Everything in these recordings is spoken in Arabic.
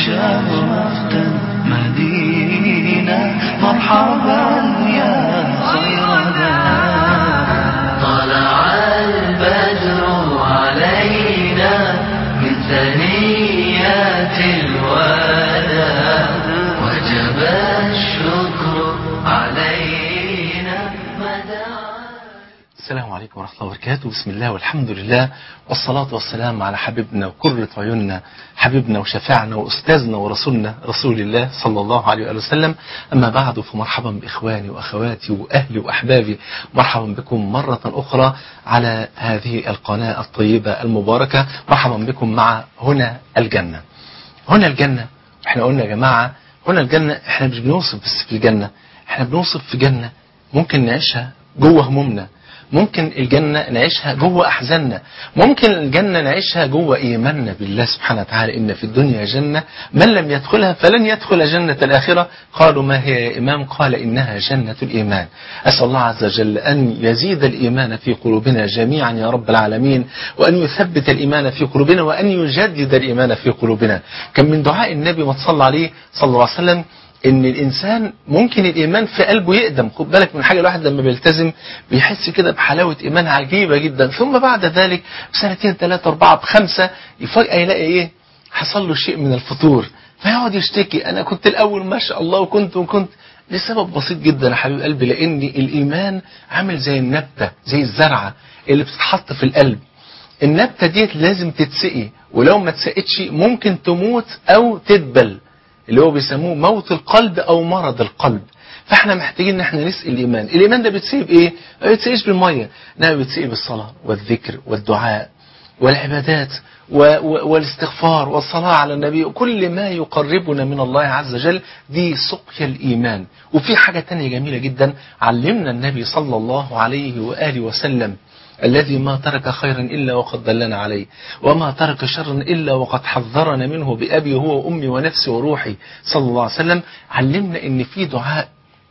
شرفت المدينة مرحبا يا خير دار. طلع البدر علينا من ثنيات الوداع وجب الشكر علينا مدى. السلام عليكم ورحمة الله وبركاته. بسم الله والحمد لله والصلاة والسلام على حبيبنا وقرة عيوننا، حبيبنا وشفاعنا وأستاذنا ورسولنا رسول الله صلى الله عليه وسلم. أما بعد، فمرحبا بإخواني وأخواتي وأهلي وأحبابي، مرحبا بكم مرة أخرى على هذه القناة الطيبة المباركة. مرحبا بكم مع هنا الجنة. هنا الجنة، احنا قلنا يا جماعة هنا الجنة، احنا مش بنوصف بس في الجنة، احنا بنوصف في جنة ممكن نعيشها جوه همومنا، ممكن الجنة نعيشها جوه أحزاننا، ممكن الجنة نعيشها جوه إيماننا بالله سبحانه وتعالى. إن في الدنيا جنة من لم يدخلها فلن يدخل جنة الآخرة. قالوا ما هي يا إمام؟ قال إنها جنة الإيمان. أسأل الله عز وجل أن يزيد الإيمان في قلوبنا جميعا يا رب العالمين، وأن يثبت الإيمان في قلوبنا، وأن يجدد الإيمان في قلوبنا. كان من دعاء النبي ما تصلى عليه صلى الله عليه وسلم ان الانسان ممكن الايمان في قلبه يقدم. خد بالك من حاجه، الواحد لما بيلتزم بيحس كده بحلاوه ايمان عجيبه جدا، ثم بعد ذلك بسنتين ثلاثه اربعه بخمسه فجاه يلاقي ايه؟ حصل له شيء من الفتور، فيقعد يشتكي انا كنت الاول ما شاء الله وكنت لسبب بسيط جدا يا حبيب قلبي، لان الايمان عامل زي النبته، زي الزرعه اللي بتتحط في القلب. النبته ديت لازم تتسقي، ولو ما اتسقتش ممكن تموت او تدبل، اللي هو بيسموه موت القلب او مرض القلب. فاحنا محتاجين ان احنا نسقي الايمان. الايمان ده بيتسقي بايه؟ ما بيتسقيش بالميه، انما بيتسقي بالصلاه والذكر والدعاء والعبادات والاستغفار والصلاه على النبي، وكل ما يقربنا من الله عز وجل. دي سقيا الايمان. وفي حاجه تانية جميله جدا علمنا النبي صلى الله عليه واله وسلم: الذي ما ترك خيرا إلا وقد دلنا عليه، وما ترك شرا إلا وقد حذرنا منه بأبي هو وأمي ونفسي وروحي صلى الله عليه وسلم. علمنا إن في دعاء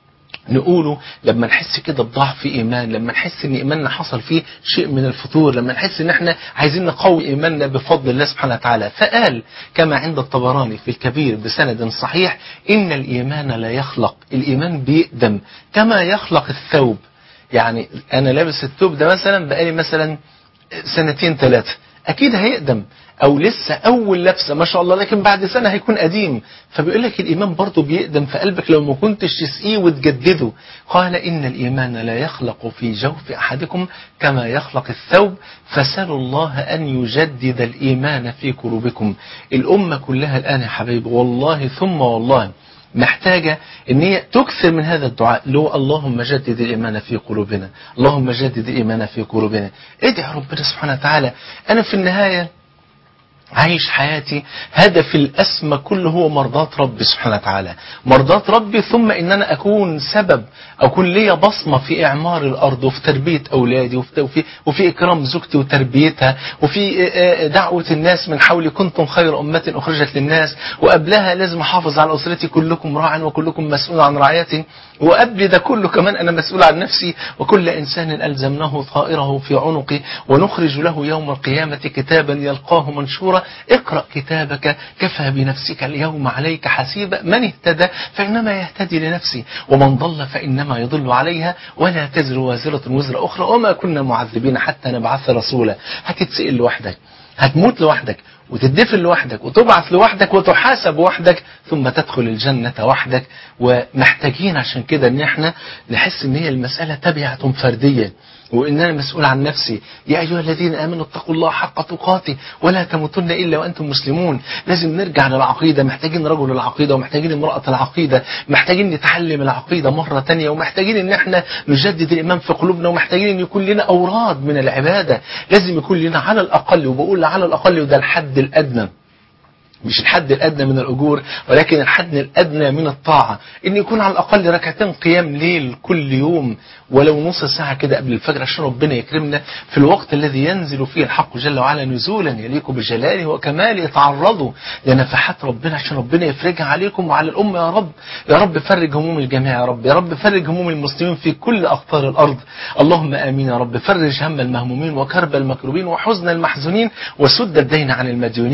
نقوله لما نحس كده بضعف في إيمان، لما نحس إن إيماننا حصل فيه شيء من الفتور، لما نحس إن إحنا عايزين نقوي إيماننا بفضل الله سبحانه وتعالى. فقال كما عند الطبراني في الكبير بسند صحيح: إن الإيمان لا يخلق، الإيمان بيقدم كما يخلق الثوب. يعني انا لابس الثوب ده مثلا بقالي مثلا سنتين ثلاثة، اكيد هيقدم، او لسه اول لبسه ما شاء الله، لكن بعد سنة هيكون قديم. فبيقول لك الايمان برضه بيقدم في قلبك لو ما كنتش تسقيه وتجدده. قال ان الايمان لا يخلق في جوف احدكم كما يخلق الثوب، فسالوا الله ان يجدد الايمان في قلوبكم. الامة كلها الان يا حبايبي والله ثم والله محتاجة ان هي تكثر من هذا الدعاء، اللي هو اللهم جدد الإيمان في قلوبنا، اللهم جدد الإيمان في قلوبنا. ادعي ربنا سبحانه وتعالى. أنا في النهاية عايش حياتي هدفي الأسمى كله هو مرضات ربي سبحانه وتعالى، مرضات ربي، ثم إن أنا أكون سبب، أكون ليا بصمة في إعمار الأرض وفي تربية أولادي وفي إكرام زوجتي وتربيتها، وفي دعوة الناس من حولي: كنتم خير أمة أخرجت للناس. وقبلها لازم أحافظ على أسرتي، كلكم راع وكلكم مسؤول عن رعايته. وقبل ده كله كمان أنا مسؤول عن نفسي: وكل إنسان ألزمناه طائره في عنقه ونخرج له يوم القيامة كتابا يلقاه منشورا. اقرأ كتابك كفى بنفسك اليوم عليك حسيبا. من اهتدى فإنما يهتدي لنفسه، ومن ضل فإنما يضل عليها، ولا تزر وازرة وزر أخرى، وما كنا معذبين حتى نبعث رسولا. هتتسئل لوحدك، هتموت لوحدك، وتدفن لوحدك، وتبعث لوحدك، وتحاسب وحدك، ثم تدخل الجنة وحدك. ومحتاجين عشان كده ان احنا نحس ان هي المسألة تبعة فردية، وإن أنا مسؤول عن نفسي. يا أيها الذين آمنوا اتقوا الله حق تقاته ولا تموتن إلا وأنتم مسلمون. لازم نرجع للعقيدة، محتاجين رجل العقيدة، ومحتاجين امرأة العقيدة، محتاجين نتعلم العقيدة مرة تانية، ومحتاجين إن احنا نجدد الإيمان في قلوبنا، ومحتاجين إن يكون لنا أوراد من العبادة. لازم يكون لنا على الأقل، وبقول على الأقل وده الحد الأدنى، مش الحد الأدنى من الأجور، ولكن الحد الأدنى من الطاعة، إن يكون على الأقل ركعتين قيام ليل كل يوم، ولو نص ساعة كده قبل الفجر، عشان ربنا يكرمنا في الوقت الذي ينزل فيه الحق جل وعلا نزولا يليق بجلاله وكماله. يتعرضوا لنفحات ربنا عشان ربنا يفرجها عليكم وعلى الأمة. يا رب يا رب فرج هموم الجميع، يا رب يا رب فرج هموم المسلمين في كل أقطار الأرض. اللهم آمين يا رب. فرج هم المهمومين وكرب المكروبين وحزن المحزونين وسد الدين عن المديونين.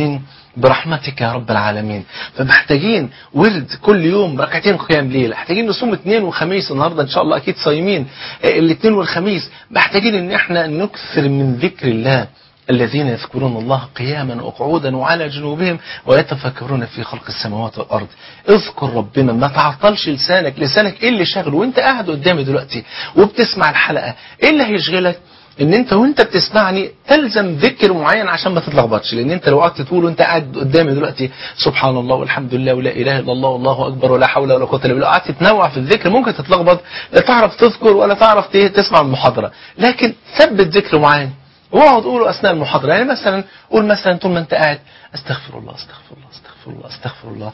برحمتك يا رب العالمين. فمحتاجين ورد كل يوم ركعتين قيام ليل، محتاجين نصوم اثنين وخميس، النهارده ان شاء الله اكيد صايمين الاثنين والخميس، محتاجين ان احنا نكثر من ذكر الله. الذين يذكرون الله قياما وقعودا وعلى جنوبهم ويتفكرون في خلق السماوات والارض. اذكر ربنا، ما تعطلش لسانك ايه اللي شغله وانت قاعد قدامي دلوقتي وبتسمع الحلقه؟ ايه اللي هيشغلك؟ ان انت وانت بتسمعني تلزم ذكر معين عشان ما تتلخبطش. لان انت لو قعدت تقول وانت قاعد قدامي دلوقتي سبحان الله والحمد لله ولا اله الا الله والله اكبر ولا حول ولا قوه الا بالله، قعدت تنوع في الذكر ممكن تتلخبط، لا تعرف تذكر ولا تعرف تسمع المحاضره. لكن ثبت ذكر معين واقعد قوله اثناء المحاضره. يعني مثلا قول مثلا طول ما انت قاعد استغفر الله استغفر الله استغفر الله استغفر الله،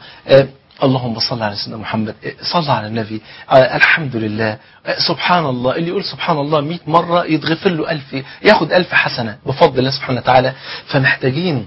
اللهم صل على سيدنا محمد، صل على النبي، الحمد لله، سبحان الله. اللي يقول سبحان الله 100 مرة يتغفر له 1000، ياخد 1000 حسنة بفضل الله سبحانه وتعالى. فمحتاجين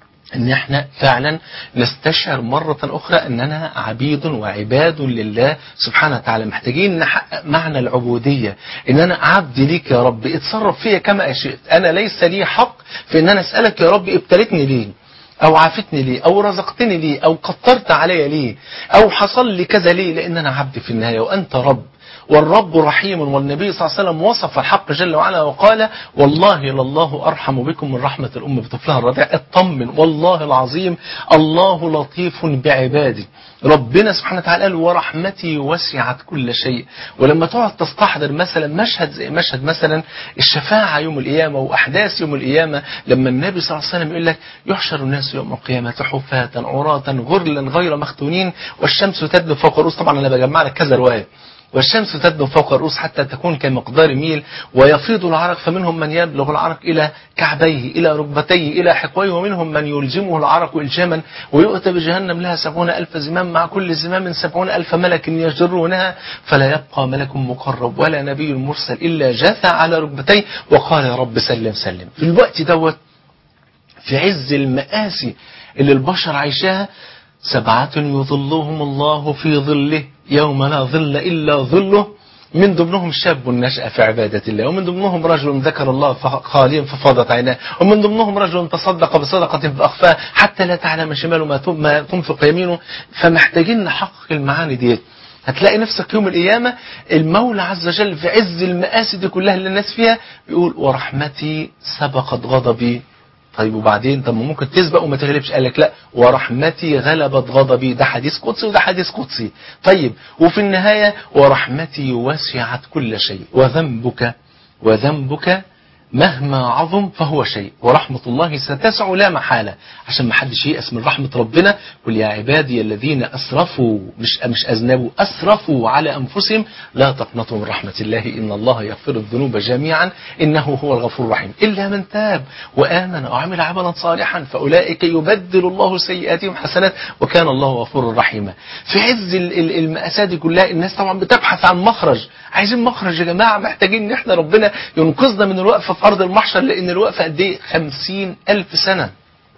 ان احنا فعلا نستشعر مرة اخرى اننا عبيد وعباد لله سبحانه وتعالى. محتاجين نحقق معنى العبودية، ان انا عبد ليك يا رب، اتصرف فيا كما شئت، انا ليس لي حق في ان انا اسألك يا رب ابتلتني ليه، او عافتني ليه، او رزقتني ليه، او قطرت علي ليه، او حصل لي كذا ليه، لان انا عبد في النهاية وانت رب، والرب رحيم. والنبي صلى الله عليه وسلم وصف الحق جل وعلا وقال والله لله أرحم بكم من رحمة الأم بطفلها الرضيع. اطمن والله العظيم الله لطيف بعباده. ربنا سبحانه وتعالى قال ورحمتي وسعت كل شيء. ولما تقعد تستحضر مثلا مشهد زي مشهد مثلا الشفاعة يوم القيامة وأحداث يوم القيامة، لما النبي صلى الله عليه وسلم يقول لك يحشر الناس يوم القيامة حفاة عراة غرلا غير مختونين والشمس تدنو فوق الرؤوس. طبعا أنا بجمع لك كذا رواية. والشمس تدنو فوق الرؤوس حتى تكون كمقدار ميل ويفيض العرق، فمنهم من يبلغ العرق إلى كعبيه إلى ركبتيه إلى حقويه، ومنهم من يلجمه العرق إلجاما، ويؤتى بجهنم لها 70,000 زمام مع كل زمام 70,000 ملك يجرونها، فلا يبقى ملك مقرب ولا نبي مرسل إلا جثى على ركبتيه وقال يا رب سلم سلم. في الوقت دوت في عز المآسي اللي البشر عايشاها، 7 يظلهم الله في ظله يوم لا ظل إلا ظله، من ضمنهم شاب نشأ في عبادة الله، ومن ضمنهم رجل ذكر الله خاليا ففاضت عيناه، ومن ضمنهم رجل تصدق بصدقة فأخفاها حتى لا تعلم شماله ما تنفق يمينه. فمحتاجين نحقق المعاني دي. هتلاقي نفسك يوم القيامة المولى عز وجل في عز المآسي دي كلها اللي الناس فيها يقول ورحمتي سبقت غضبي. طيب وبعدين طب ممكن تسبق وما تغلبش؟ قال لك لا ورحمتي غلبت غضبي. ده حديث قدسي وده حديث قدسي. طيب وفي النهاية ورحمتي وسعت كل شيء وذنبك مهما عظم فهو شيء ورحمة الله ستسع لا محالة. عشان ما حدش ييأس من رحمة ربنا. قل يا عبادي الذين أسرفوا مش أذنبوا أسرفوا على أنفسهم لا تقنطوا من رحمة الله إن الله يغفر الذنوب جميعا إنه هو الغفور الرحيم إلا من تاب وآمن وعمل عملا صالحا فأولئك يبدل الله سيئاتهم حسنات وكان الله غفورا رحيما. في عز المأساة دي كلها الناس طبعا بتبحث عن مخرج. عايزين مخرج يا جماعة، محتاجين ان احنا ربنا ينقذنا من الوقفة في أرض المحشر. لأن الوقفة قد ايه؟ 50,000 سنة.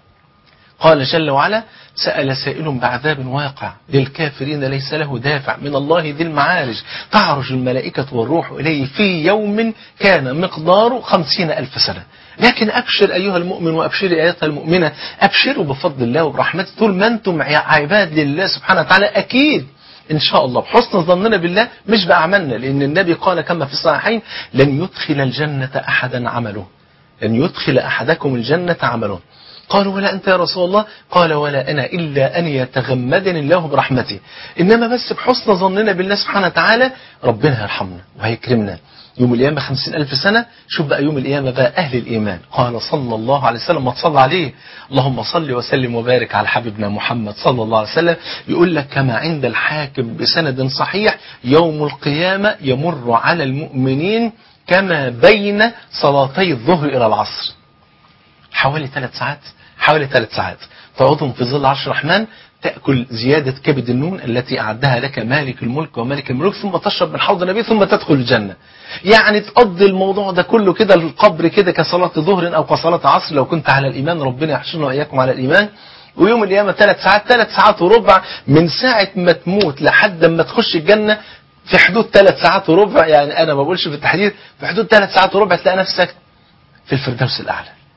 قال جل وعلا سأل سائل بعذاب واقع للكافرين ليس له دافع من الله ذي المعارج تعرج الملائكة والروح إليه في يوم كان مقداره 50,000 سنة. لكن أبشر أيها المؤمن وأبشري أيتها المؤمنة، أبشروا بفضل الله وبرحمته. طول ما أنتم عباد لله سبحانه وتعالى أكيد إن شاء الله بحسن ظننا بالله مش بأعمالنا. لأن النبي قال كما في الصحيحين لن يدخل الجنة أحدا عمله، لن يدخل أحدكم الجنة عمله. قالوا ولا أنت يا رسول الله؟ قال ولا أنا إلا أن يتغمدني الله برحمته. إنما بس بحسن ظننا بالله سبحانه وتعالى ربنا هيرحمنا وهيكرمنا. يوم القيامة 50,000 سنة. شوف بقى يوم القيامة بقى أهل الإيمان. قال صلى الله عليه وسلم ما تصلى عليه اللهم صل وسلم وبارك على حبيبنا محمد صلى الله عليه وسلم. يقول لك كما عند الحاكم بسند صحيح يوم القيامة يمر على المؤمنين كما بين صلاتي الظهر إلى العصر، حوالي 3 ساعات. حوالي 3 ساعات تقعدهم في ظل عرش الرحمن، تأكل زيادة كبد النون التي أعدها لك مالك الملك وملك الملوك، ثم تشرب من حوض النبي ثم تدخل الجنة. يعني تقضي الموضوع ده كله كده القبر كده كصلاة ظهر أو كصلاة عصر لو كنت على الإيمان. ربنا يحشرنا وإياكم على الإيمان. ويوم القيامة 3 ساعات، 3 ساعات وربع من ساعة ما تموت لحد ما تخش الجنة، في حدود 3 ساعات وربع. يعني أنا ما بقولش بالتحديد، في حدود 3 ساعات وربع تلاقي نفسك في الفردوس الأعلى.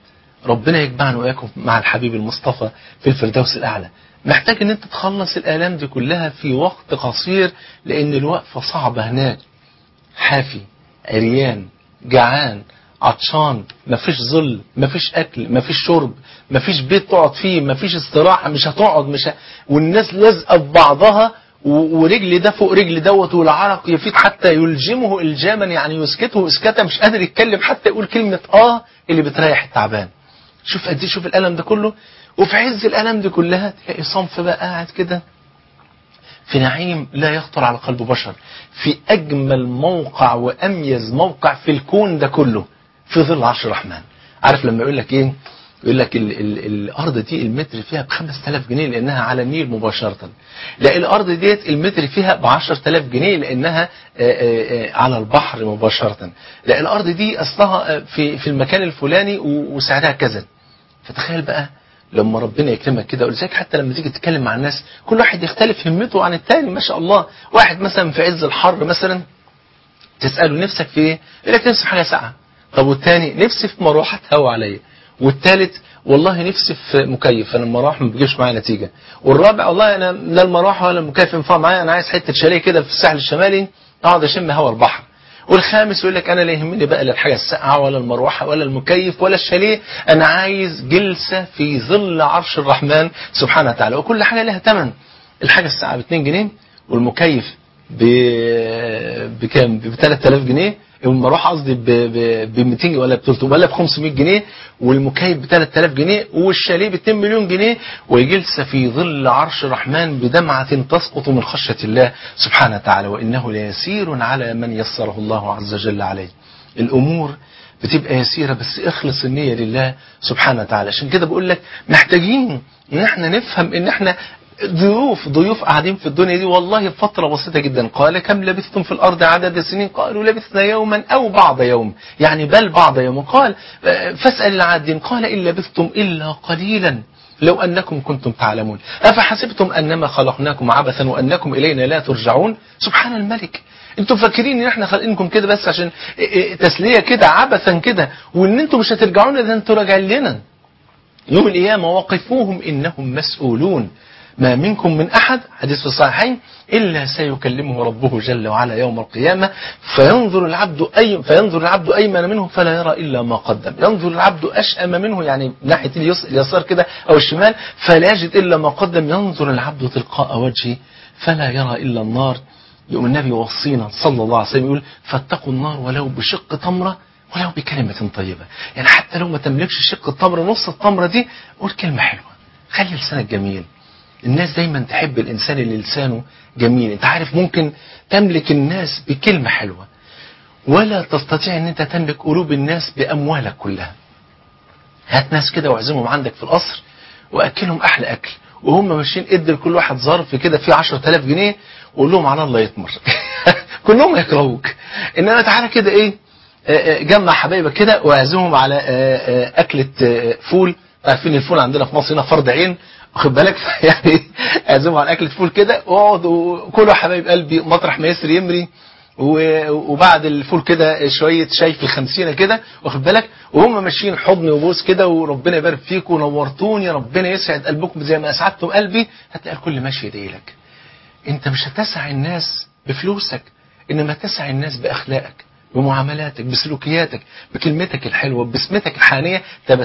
ربنا يجمعنا وإياكم مع الحبيب المصطفى في الفردوس الأعلى. محتاج ان انت تخلص الآلام دي كلها في وقت قصير، لأن الوقفة صعبة هناك. حافي، عريان، جعان، عطشان، مفيش ظل، مفيش أكل، مفيش شرب، مفيش بيت تقعد فيه، مفيش استراحة، مش هتقعد، والناس لازقة ببعضها، ورجل ده فوق رجل دوت، والعرق يفيض حتى يلجمه الجاما، يعني يسكته اسكتا، مش قادر يتكلم حتى يقول كلمة اللي بتريح التعبان. شوف قد ايه، شوف الألم ده كله. وفي عز الألم دي كلها تلاقي صنف بقى قاعد كده في نعيم لا يخطر على قلب بشر، في أجمل موقع وأميز موقع في الكون ده كله، في ظل عرش الرحمن. عارف لما يقول لك ايه؟ يقول لك الأرض دي المتر فيها ب5000 جنيه لأنها على النيل مباشرة. لا، الأرض ديت المتر فيها ب10000 جنيه لأنها على البحر مباشرة. لا، الأرض دي أصلها في المكان الفلاني وسعرها كذا. فتخيل بقى لما ربنا يكرمك كده. ولذلك حتى لما تيجي تتكلم مع الناس، كل واحد يختلف همته عن التاني، ما شاء الله. واحد مثلا في عز الحر مثلا تسأله نفسك في ايه؟ يقول لك نفسي في حاجة ساقعة. طب والتاني نفسي في مروحة هوا عليا. والتالت والله نفسي في مكيف، انا المروحة ما بيجيبش معايا نتيجة. والرابع والله انا لا المروحة ولا المكيف ينفع معايا، انا عايز حتة شاليه كده في الساحل الشمالي اقعد اشم هوا البحر. والخامس يقول لك انا لا يهمني بقى لا الحاجه الساقعه ولا المروحه ولا المكيف ولا الشاليه، انا عايز جلسه في ظل عرش الرحمن سبحانه وتعالى. وكل حاجه لها ثمن. الحاجه الساقعه ب2 جنيه، والمكيف بكام؟ ب3000 جنيه، والمروحه قصدي ب200 ولا ب300 ولا ب500 جنيه، والمكيف ب3000 جنيه، والشاليه ب2 مليون جنيه، وجلسه في ظل عرش الرحمن بدمعه تسقط من خشيه الله سبحانه وتعالى. وانه ليسير على من يسره الله عز وجل عليه. الامور بتبقى يسيره بس اخلص النيه لله سبحانه وتعالى. عشان كده بقول لك محتاجين ان احنا نفهم ان احنا ضيوف قاعدين في الدنيا دي والله فترة بسيطة جدا. قال كم لبثتم في الأرض عدد سنين؟ قالوا لبثنا يوما أو بعض يوم، يعني بل بعض يوم. قال فاسأل العادين قال إن لبثتم إلا قليلا لو أنكم كنتم تعلمون أفحسبتم أنما خلقناكم عبثا وأنكم إلينا لا ترجعون. سبحان الملك. انتوا فاكرين ان احنا خالقينكم كده بس عشان تسلية كده عبثا كده، وان انتوا مش هترجعون اذا انتوا راجعين لنا يوم القيامة وقفوهم إنهم مسؤولون ما منكم من أحد، حديث في الصحيحين، إلا سيكلمه ربه جل وعلا يوم القيامة فينظر العبد أيمن منه فلا يرى إلا ما قدم، ينظر العبد أشأم منه يعني ناحية اليسار كده أو الشمال فلا يجد إلا ما قدم، ينظر العبد تلقاء وجهه فلا يرى إلا النار. يوم النبي وصينا صلى الله عليه وسلم يقول فاتقوا النار ولو بشق تمرة ولو بكلمة طيبة. يعني حتى لو ما تملكش شق التمرة، نص التمرة دي قول كلمة حلوة، خلي لسانك جميل. الناس دايما تحب الإنسان اللي لسانه جميل. انت عارف ممكن تملك الناس بكلمة حلوة ولا تستطيع ان انت تملك قلوب الناس بأموالك كلها. هات ناس كده واعزمهم عندك في القصر واكلهم احلى اكل وهم ماشيين، ادي لكل واحد ظرف كده فيه 10000 جنيه وقول لهم على الله يطمر كلهم يكرهوك. انما تعالى كده ايه، جمع حبايبك كده واعزمهم على اكلة فول. عارفين الفول عندنا في مصر هنا فرض عين، واخد بالك يعني اعزمهم على اكلة فول كده واقعدوا كلوا حبايب قلبي مطرح ما يسري يمري، وبعد الفول كده شوية شاي في ال50 كده، واخد بالك، وهم ماشيين حضن وبوس كده وربنا يبارك فيكم ونورتوني ربنا يسعد قلبكم زي ما اسعدتم قلبي. هتلاقي الكل ماشي يدعي لك. انت مش هتسع الناس بفلوسك، انما تسع الناس باخلاقك، بمعاملاتك، بسلوكياتك، بكلمتك الحلوة، ببسمتك الحانية.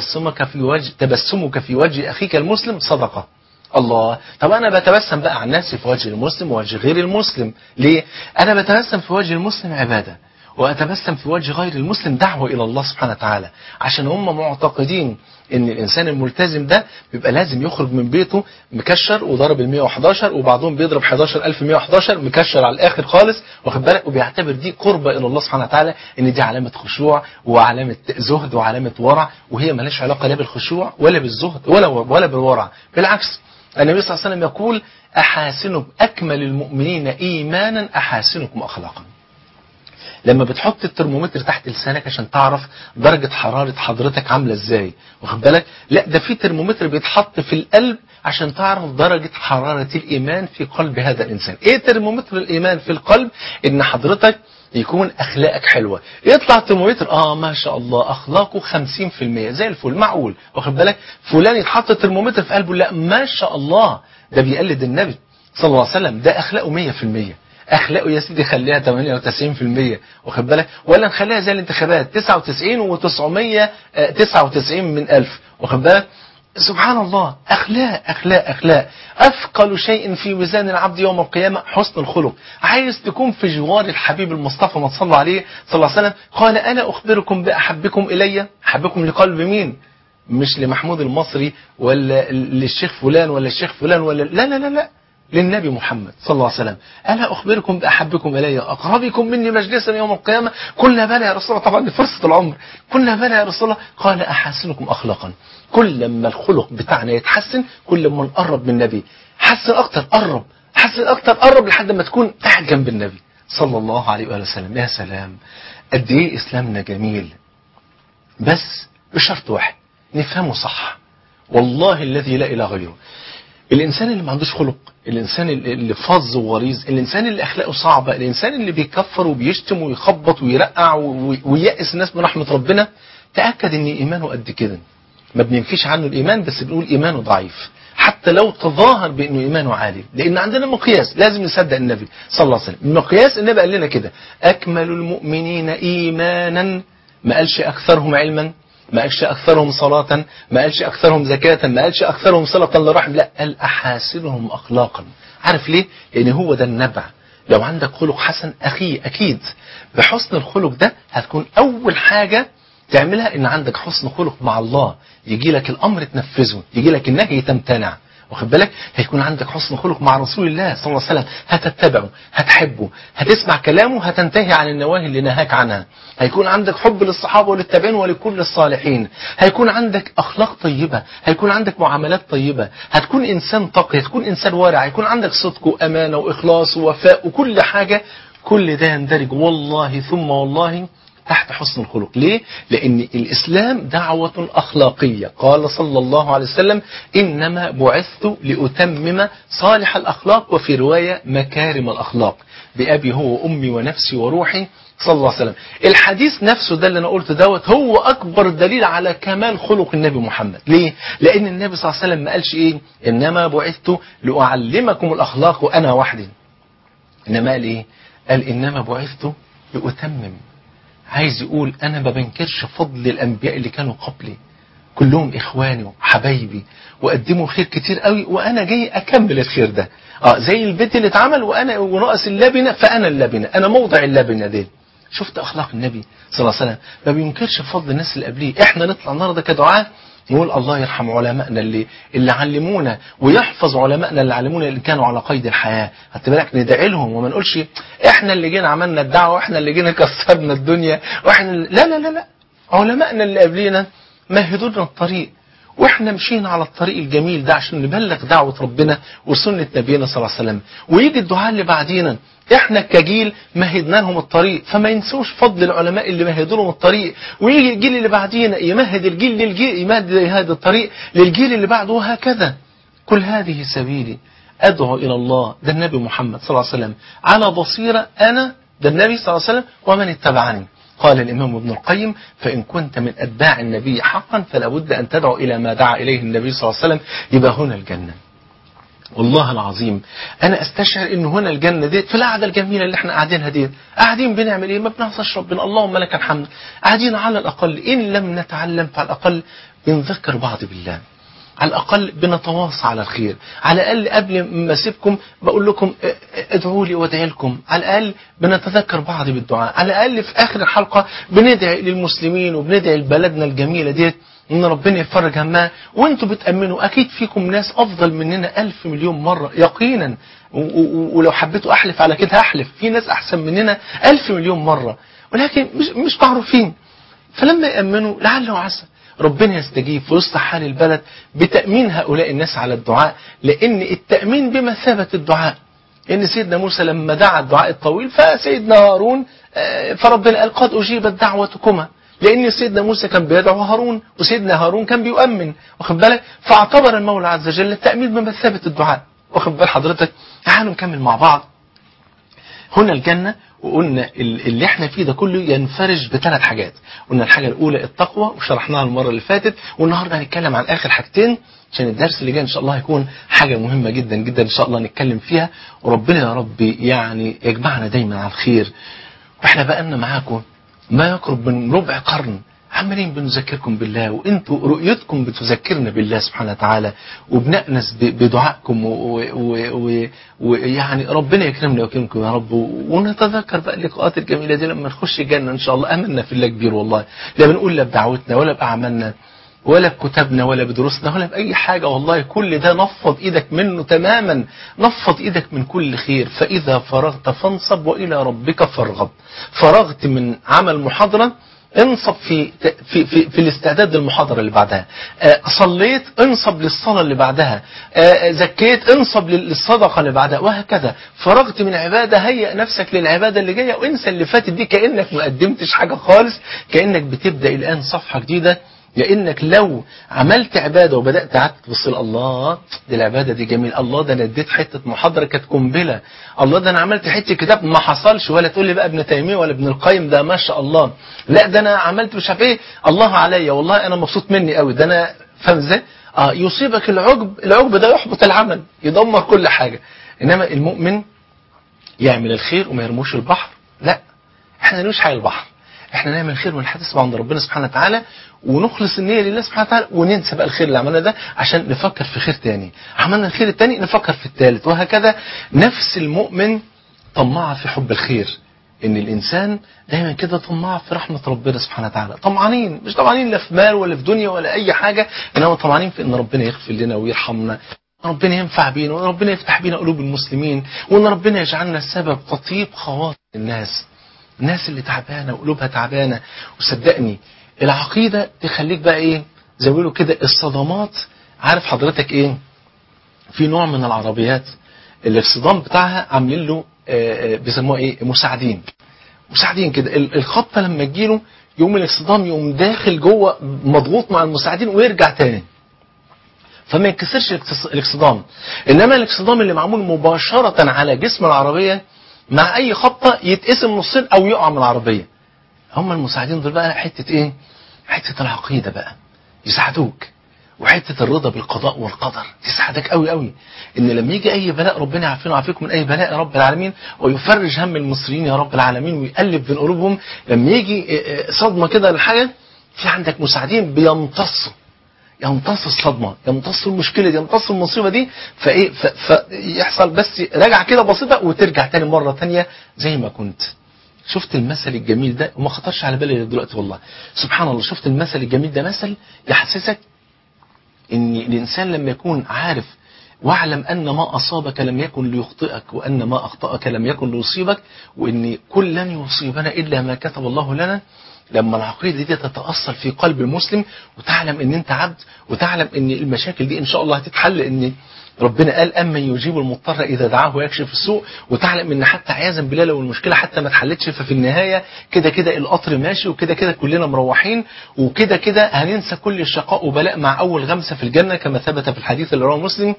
تبسمك في وجه أخيك المسلم صدقة. الله. طب أنا بتبسم بقى عن نفسي في وجه المسلم ووجه غير المسلم ليه؟ أنا بتبسم في وجه المسلم عبادة، وأتبسم في وجه غير المسلم دعوة إلى الله سبحانه وتعالى، عشان هم معتقدين ان الانسان الملتزم ده بيبقى لازم يخرج من بيته مكشر وضرب ال111، وبعضهم بيضرب 11111 مكشر على الاخر خالص، واخد بالك، وبيعتبر دي قربة الى الله سبحانه وتعالى، ان دي علامة خشوع وعلامة زهد وعلامة ورع، وهي مالهاش علاقة لا بالخشوع ولا بالزهد ولا بالورع. بالعكس، النبي صلى الله عليه وسلم يقول احاسنكم اكمل المؤمنين ايمانا احاسنكم اخلاقا. لما بتحط الترمومتر تحت لسانك عشان تعرف درجة حرارة حضرتك عاملة ازاي، واخد بالك، لا ده في ترمومتر بيتحط في القلب عشان تعرف درجة حرارة الإيمان في قلب هذا الإنسان. ايه ترمومتر الإيمان في القلب؟ ان حضرتك يكون اخلاقك حلوه. يطلع الترمومتر ما شاء الله اخلاقه 50% زي الفل معقول، واخد بالك؟ فلان يتحط الترمومتر في قلبه لا ما شاء الله ده بيقلد النبي صلى الله عليه وسلم، ده اخلاقه 100%. اخلاقه يا سيدي خليها 98%، واخد بالك؟ ولا نخليها زي الانتخابات 99 و999 من 1000، واخد بالك؟ سبحان الله. أخلاق أخلاق أخلاق. أثقل شيء في ميزان العبد يوم القيامة حسن الخلق. عايز تكون في جوار الحبيب المصطفى ما صلى عليه صلى الله عليه وسلم، قال أنا أخبركم بأحبكم إلي. أحبكم لقلب مين؟ مش لمحمود المصري ولا للشيخ فلان ولا الشيخ فلان ولا لا لا لا لا، للنبي محمد صلى الله عليه وسلم. ألا أخبركم بأحبكم إلي أقربكم مني مجلسا يوم القيامة؟ قلنا بلى يا رسول الله، طبعا لفرصة العمر. قلنا بلى يا رسول الله. قال أحسنكم أخلاقا. كل ما الخلق بتاعنا يتحسن كل ما نقرب من النبي. حسن أكتر قرب، حسن أكتر قرب لحد ما تكون قاعد جنب النبي صلى الله عليه وآله وسلم. يا سلام قد إيه إسلامنا جميل، بس بشرط واحد نفهمه صح. والله الذي لا إله غيره. الإنسان اللي ما عندوش خلق، الإنسان اللي فظ وغريز، الإنسان اللي أخلاقه صعبة، الإنسان اللي بيكفر وبيشتم ويخبط ويرقع وييأس الناس من رحمة ربنا، تأكد إن إيمانه قد كده. ما بننفيش عنه الإيمان، بس بنقول إيمانه ضعيف حتى لو تظاهر بأنه إيمانه عالي، لأن عندنا مقياس لازم نصدق النبي صلى الله عليه وسلم. المقياس النبي قال لنا كده: أكمل المؤمنين إيمانا، ما قالش أكثرهم علما، ما قالش أكثرهم صلاة، ما قالش أكثرهم زكاة، ما قالش أكثرهم صلة للرحم، لا قال أحاسنهم أخلاقا. عارف ليه؟ لأن هو ده النبع. لو عندك خلق حسن أكيد بحسن الخلق ده هتكون أول حاجة تعملها إن عندك حسن خلق مع الله، يجي لك الأمر تنفذه، يجي لك النهي تمتنع، واخد بالك؟ هيكون عندك حسن خلق مع رسول الله صلى الله عليه وسلم، هتتبعه، هتحبه، هتسمع كلامه، هتنتهي عن النواهي اللي نهاك عنها. هيكون عندك حب للصحابة وللتابعين ولكل الصالحين. هيكون عندك أخلاق طيبة، هيكون عندك معاملات طيبة، هتكون إنسان تقي، هتكون إنسان ورع، هيكون عندك صدق وأمانة وإخلاص ووفاء وكل حاجة. كل ده يندرج والله ثم والله تحت حسن الخلق. ليه؟ لأن الإسلام دعوة أخلاقية. قال صلى الله عليه وسلم: إنما بعثت لأتمم صالح الأخلاق، وفي رواية مكارم الأخلاق، بأبي هو وأمي ونفسي وروحي صلى الله عليه وسلم. الحديث نفسه ده اللي أنا قلته دوت هو أكبر دليل على كمال خلق النبي محمد. ليه؟ لأن النبي صلى الله عليه وسلم ما قالش إيه؟ إنما بعثت لأعلمكم الأخلاق وأنا وحدي. إنما قال إيه؟ قال إنما بعثت لأتمم. عايز يقول أنا ما بنكرش فضل الأنبياء اللي كانوا قبلي، كلهم إخواني وحبايبي وقدموا خير كتير قوي، وأنا جاي أكمل الخير ده. زي البيت اللي اتعمل وأنا وناقص اللبنة، فأنا اللبنة، أنا موضع اللبنة دي. شفت أخلاق النبي صلى الله عليه وسلم؟ ما بينكرش فضل الناس اللي قبليه. إحنا نطلع النهارده كدعاء نقول الله يرحم علمائنا اللي علمونا، ويحفظ علمائنا اللي علمونا اللي كانوا على قيد الحياة. خدت بالك؟ ندعي لهم وما نقولش احنا اللي جينا عملنا الدعوة واحنا اللي جينا كسرنا الدنيا واحنا لا لا لا لا. علمائنا اللي قبلينا مهدوا لنا الطريق، واحنا مشينا على الطريق الجميل ده عشان نبلغ دعوة ربنا وسنة نبينا صلى الله عليه وسلم. ويجي الدعاء اللي بعدينا احنا كجيل مهدنا لهم الطريق، فما ينسوش فضل العلماء اللي مهدوا لهم الطريق. ويجي الجيل اللي بعدينا يمهد الجيل للجيل، يمهد هذا الطريق للجيل اللي بعده، وهكذا. كل هذه سبيلي أدعو إلى الله. ده النبي محمد صلى الله عليه وسلم على بصيرة، أنا ده النبي صلى الله عليه وسلم ومن اتبعني. قال الإمام ابن القيم: فإن كنت من أتباع النبي حقا فلا بد أن تدعو إلى ما دعا إليه النبي صلى الله عليه وسلم. يبقى هنا الجنة. والله العظيم أنا أستشعر إن هنا الجنة دي في القعدة الجميلة اللي احنا قاعدينها دي. قاعدين بنعمل إيه؟ ما بنعصيش ربنا، اللهم لك الحمد. قاعدين على الأقل إن لم نتعلم فعلى الأقل بنذكر بعض بالله، على الأقل بنتواصى على الخير، على الأقل قبل ما أسيبكم بقول لكم ادعوا لي وادعي لكم، على الأقل بنتذكر بعض بالدعاء، على الأقل في آخر الحلقة بندعي للمسلمين وبندعي لبلدنا الجميلة ديت إن ربنا يفرج همها. وانتوا بتأمنوا أكيد فيكم ناس أفضل مننا 1000 مليون مرة يقينا، ولو حبيتوا أحلف على كده هحلف، في ناس أحسن مننا 1000 مليون مرة، ولكن مش معروفين. فلما يأمنوا لعل وعسى ربنا يستجيب ويصلح حال البلد بتأمين هؤلاء الناس على الدعاء، لأن التأمين بمثابة الدعاء. إن سيدنا موسى لما دعا الدعاء الطويل فسيدنا هارون فربنا قال: قد أجيبت دعوتكما، لأن سيدنا موسى كان بيدعو هارون وسيدنا هارون كان بيؤمن، واخد بالك؟ فاعتبر المولى عز وجل التأمين بمثابة الدعاء، واخد بال حضرتك؟ تعالوا نكمل مع بعض. هنا الجنة، وقلنا اللي احنا فيه ده كله ينفرج بثلاث حاجات. قلنا الحاجة الأولى التقوى وشرحناها المرة اللي فاتت، والنهاردة هنتكلم عن آخر حاجتين عشان الدرس اللي جاي إن شاء الله هيكون حاجة مهمة جدا جدا إن شاء الله نتكلم فيها. وربنا يا رب يعني يجمعنا دايما على الخير. واحنا بقالنا معاكم ما يقرب من ربع قرن عمالين بنذكركم بالله، وانتوا رؤيتكم بتذكرنا بالله سبحانه وتعالى، وبنأنس بدعائكم، ويعني ربنا يكرمنا ويكرمكم يا رب. ونتذكر بقى اللقاءات الجميلة دي لما نخش الجنة ان شاء الله. املنا في الله كبير والله، لا بنقول لا بدعوتنا ولا بأعمالنا ولا بكتابنا ولا بدروسنا ولا بأي حاجة والله. كل ده نفض ايدك منه تماما، نفض ايدك من كل خير. فإذا فرغت فانصب وإلى ربك فارغب. فرغت من عمل محاضرة، انصب في الاستعداد للمحاضرة اللي بعدها. صليت، انصب للصلاة اللي بعدها. زكيت، انصب للصدقة اللي بعدها، وهكذا. فرغت من عبادة، هيئ نفسك للعبادة اللي جاية، وانسى اللي فاتت دي كأنك ما قدمتش حاجة خالص، كأنك بتبدأ الآن صفحة جديدة. لأنك لو عملت عبادة وبدأت قعدت تبص الله دي العبادة دي جميل، الله ده انا اديت حتة محاضرة كانت قنبلة، الله ده انا عملت حتة كتاب ما حصلش، ولا تقول لي بقى ابن تيمية ولا ابن القيم ده ما شاء الله، لا ده انا عملت مش عارف ايه، الله عليا والله انا مبسوط مني قوي، ده انا فاهم ازاي؟ يصيبك العجب ده يحبط العمل، يدمر كل حاجة. انما المؤمن يعمل الخير وما يرموش البحر. لا، احنا نرميش حاجة البحر، احنا نعمل خير ونحتسب عند ربنا سبحانه وتعالى، ونخلص النية لله سبحانه وتعالى، وننسى بقى الخير اللي عملنا ده عشان نفكر في خير تاني. عملنا الخير التاني نفكر في التالت، وهكذا. نفس المؤمن طماع في حب الخير، ان الانسان دايما كده طماع في رحمة ربنا سبحانه وتعالى. طمعانين، مش طمعانين لا في مال ولا في دنيا ولا اي حاجة، انما طمعانين في ان ربنا يغفر لنا ويرحمنا، ربنا ينفع بينا، وان ربنا يفتح بينا قلوب المسلمين، وان ربنا يجعلنا سبب تطيب خواطر الناس اللي تعبانة وقلوبها تعبانة. وصدقني العقيدة تخليك بقى ايه زي ما بيقولوا كده الصدمات. عارف حضرتك ايه؟ في نوع من العربيات اللي الصدام بتاعها عاملين له بيسموها ايه، مساعدين كده. الخبطة لما تجيله يقوم الاصطدام يقوم داخل جوه مضغوط مع المساعدين ويرجع تاني، فما ينكسرش الاصطدام. انما الاصطدام اللي معمول مباشرة على جسم العربية مع اي خبطة يتقسم نصين او يقع من العربية. هم المساعدين دول بقى حتة ايه؟ حتة العقيدة بقى يساعدوك، وحتة الرضا بالقضاء والقدر تساعدك قوي قوي، ان لما يجي اي بلاء ربنا يعافينا ويعافيكم من اي بلاء يا رب العالمين، ويفرج هم المصريين يا رب العالمين، ويقلب بين قلوبهم. لما يجي صدمة كده للحاجة، في عندك مساعدين بيمتصوا الصدمة، يمتصوا المشكلة دي، يمتصوا المصيبة دي، فيحصل بس رجع كده بسيطة وترجع تاني مرة تانية زي ما كنت. شفت المثل الجميل ده وما خطرش على بالي دلوقتي والله سبحان الله. شفت المثل الجميل ده، مثل يحسسك ان الانسان لما يكون عارف واعلم ان ما اصابك لم يكن ليخطئك، وان ما اخطأك لم يكن ليصيبك، وان كل لن يصيبنا الا ما كتب الله لنا. لما العقيدة دي تتأصل في قلب المسلم، وتعلم ان انت عبد، وتعلم ان المشاكل دي ان شاء الله هتتحل، ان ربنا قال أما يجيب المضطر إذا دعاه ويكشف السوء، وتعلم ان حتى عياذا بالله لو المشكلة حتى ما اتحلتش، ففي النهاية كده كده القطر ماشي، وكده كده كلنا مروحين، وكده كده هننسى كل الشقاء وبلاء مع أول غمسة في الجنة، كما ثبت في الحديث اللي رواه مسلم.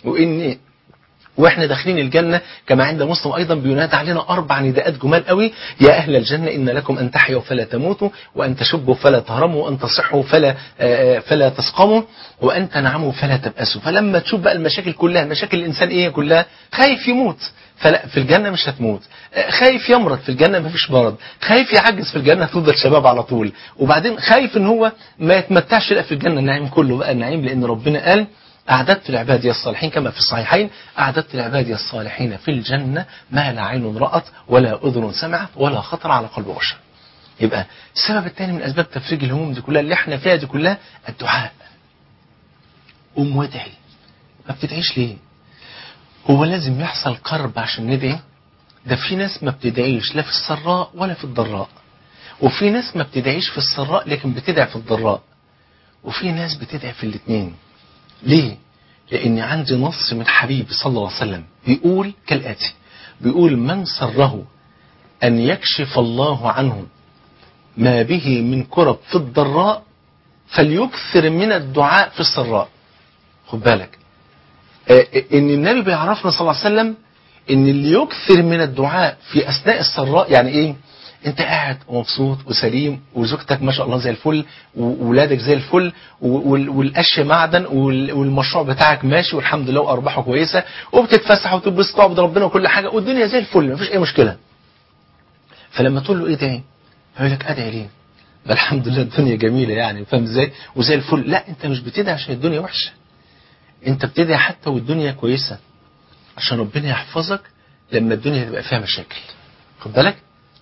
واحنا داخلين الجنة كما عند مسلم ايضا بينادى علينا 4 نداءات جمال قوي: يا اهل الجنة ان لكم ان تحيوا فلا تموتوا، وان تشبوا فلا تهرموا، وان تصحوا فلا تسقموا، وان تنعموا فلا تبأسوا. فلما تشوف بقى المشاكل كلها، مشاكل الانسان ايه كلها؟ خايف يموت، فلا في الجنة مش هتموت. خايف يمرض، في الجنة مفيش مرض. خايف يعجز، في الجنة هتفضل شباب على طول. وبعدين خايف ان هو ما يتمتعش، لا في الجنة النعيم كله بقى النعيم، لان ربنا قال أعددت لعبادي الصالحين كما في الصحيحين: أعددت لعبادي الصالحين في الجنة ما لا عين رأت ولا أذن سمعت ولا خطر على قلب بشر. يبقى السبب الثاني من أسباب تفريج الهموم دي كلها اللي احنا فيها دي كلها الدعاء. قوم وادعي. ما بتدعيش ليه؟ هو لازم يحصل كرب عشان ندعي؟ ده في ناس ما بتدعيش لا في السراء ولا في الضراء، وفي ناس ما بتدعيش في السراء لكن بتدعي في الضراء، وفي ناس بتدعي في الاثنين. ليه؟ لأن عندي نص من حبيبي صلى الله عليه وسلم بيقول كالآتي، بيقول: من سره أن يكشف الله عنه ما به من كرب في الضراء فليكثر من الدعاء في السراء. خد بالك ان النبي بيعرفنا صلى الله عليه وسلم ان اللي يكثر من الدعاء في اثناء السراء، يعني ايه؟ انت قاعد ومبسوط وسليم وزوجتك ما شاء الله زي الفل وولادك زي الفل والاشياء معدن والمشروع بتاعك ماشي والحمد لله وارباحه كويسه وبتتفسح وتتبسط وعبد ربنا وكل حاجه والدنيا زي الفل مفيش اي مشكله. فلما تقول له ايه تاني؟ هيقول لك ادعي ليه؟ بل الحمد لله الدنيا جميله يعني، فاهم ازاي؟ وزي الفل. لا، انت مش بتدعي عشان الدنيا وحشه، انت بتدعي حتى والدنيا كويسه عشان ربنا يحفظك لما الدنيا تبقى فيها مشاكل. خد بالك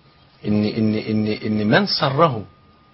ان من سره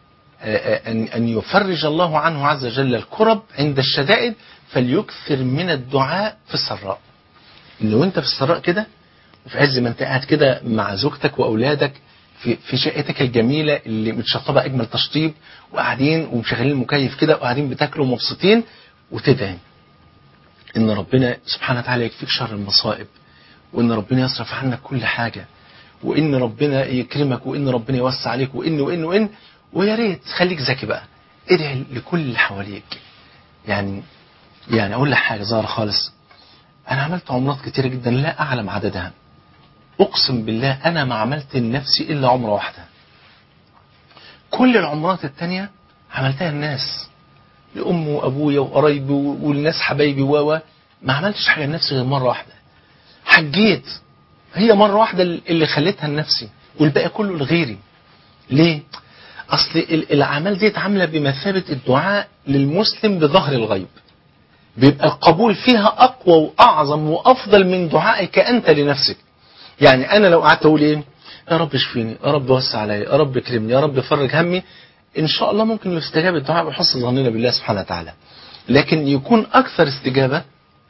ان يفرج الله عنه عز وجل الكرب عند الشدائد فليكثر من الدعاء في السراء. ان وانت في السراء كده وفي عز ما انت قاعد كده مع زوجتك واولادك في شقتك الجميله اللي متشطبه اجمل تشطيب وقاعدين ومشغلين المكيف كده وقاعدين بتاكلوا ومبسوطين، وتدعي ان ربنا سبحانه وتعالى يكفيك شر المصائب، وان ربنا يصرف عنك كل حاجه، وان ربنا يكرمك، وان ربنا يوسع عليك، وان ويا ريت خليك ذكي بقى، ادعي لكل اللي حواليك. يعني اقول لك حاجه ظاهره خالص، انا عملت عمرات كتيره جدا لا اعلم عددها، اقسم بالله انا ما عملت لنفسي الا عمره واحده. كل العمرات التانية عملتها للناس، لامي وابويا وقرايبي والناس حبايبي ما عملتش حاجه لنفسي غير مره واحده. حجيت، هي مرة واحدة اللي خليتها لنفسي والباقي كله لغيري. ليه؟ أصل الأعمال دي عاملة بمثابة الدعاء للمسلم بظهر الغيب، بيبقى القبول فيها أقوى وأعظم وأفضل من دعائك أنت لنفسك. يعني أنا لو قعدت أقول إيه؟ يا رب اشفيني، يا رب وسع علي، يا رب اكرمني، يا رب فرج همي، إن شاء الله ممكن يستجاب الدعاء بحسن ظننا بالله سبحانه وتعالى. لكن يكون أكثر استجابة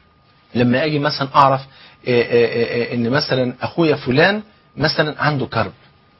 لما أجي مثلا أعرف ان مثلا اخويا فلان مثلا عنده كرب،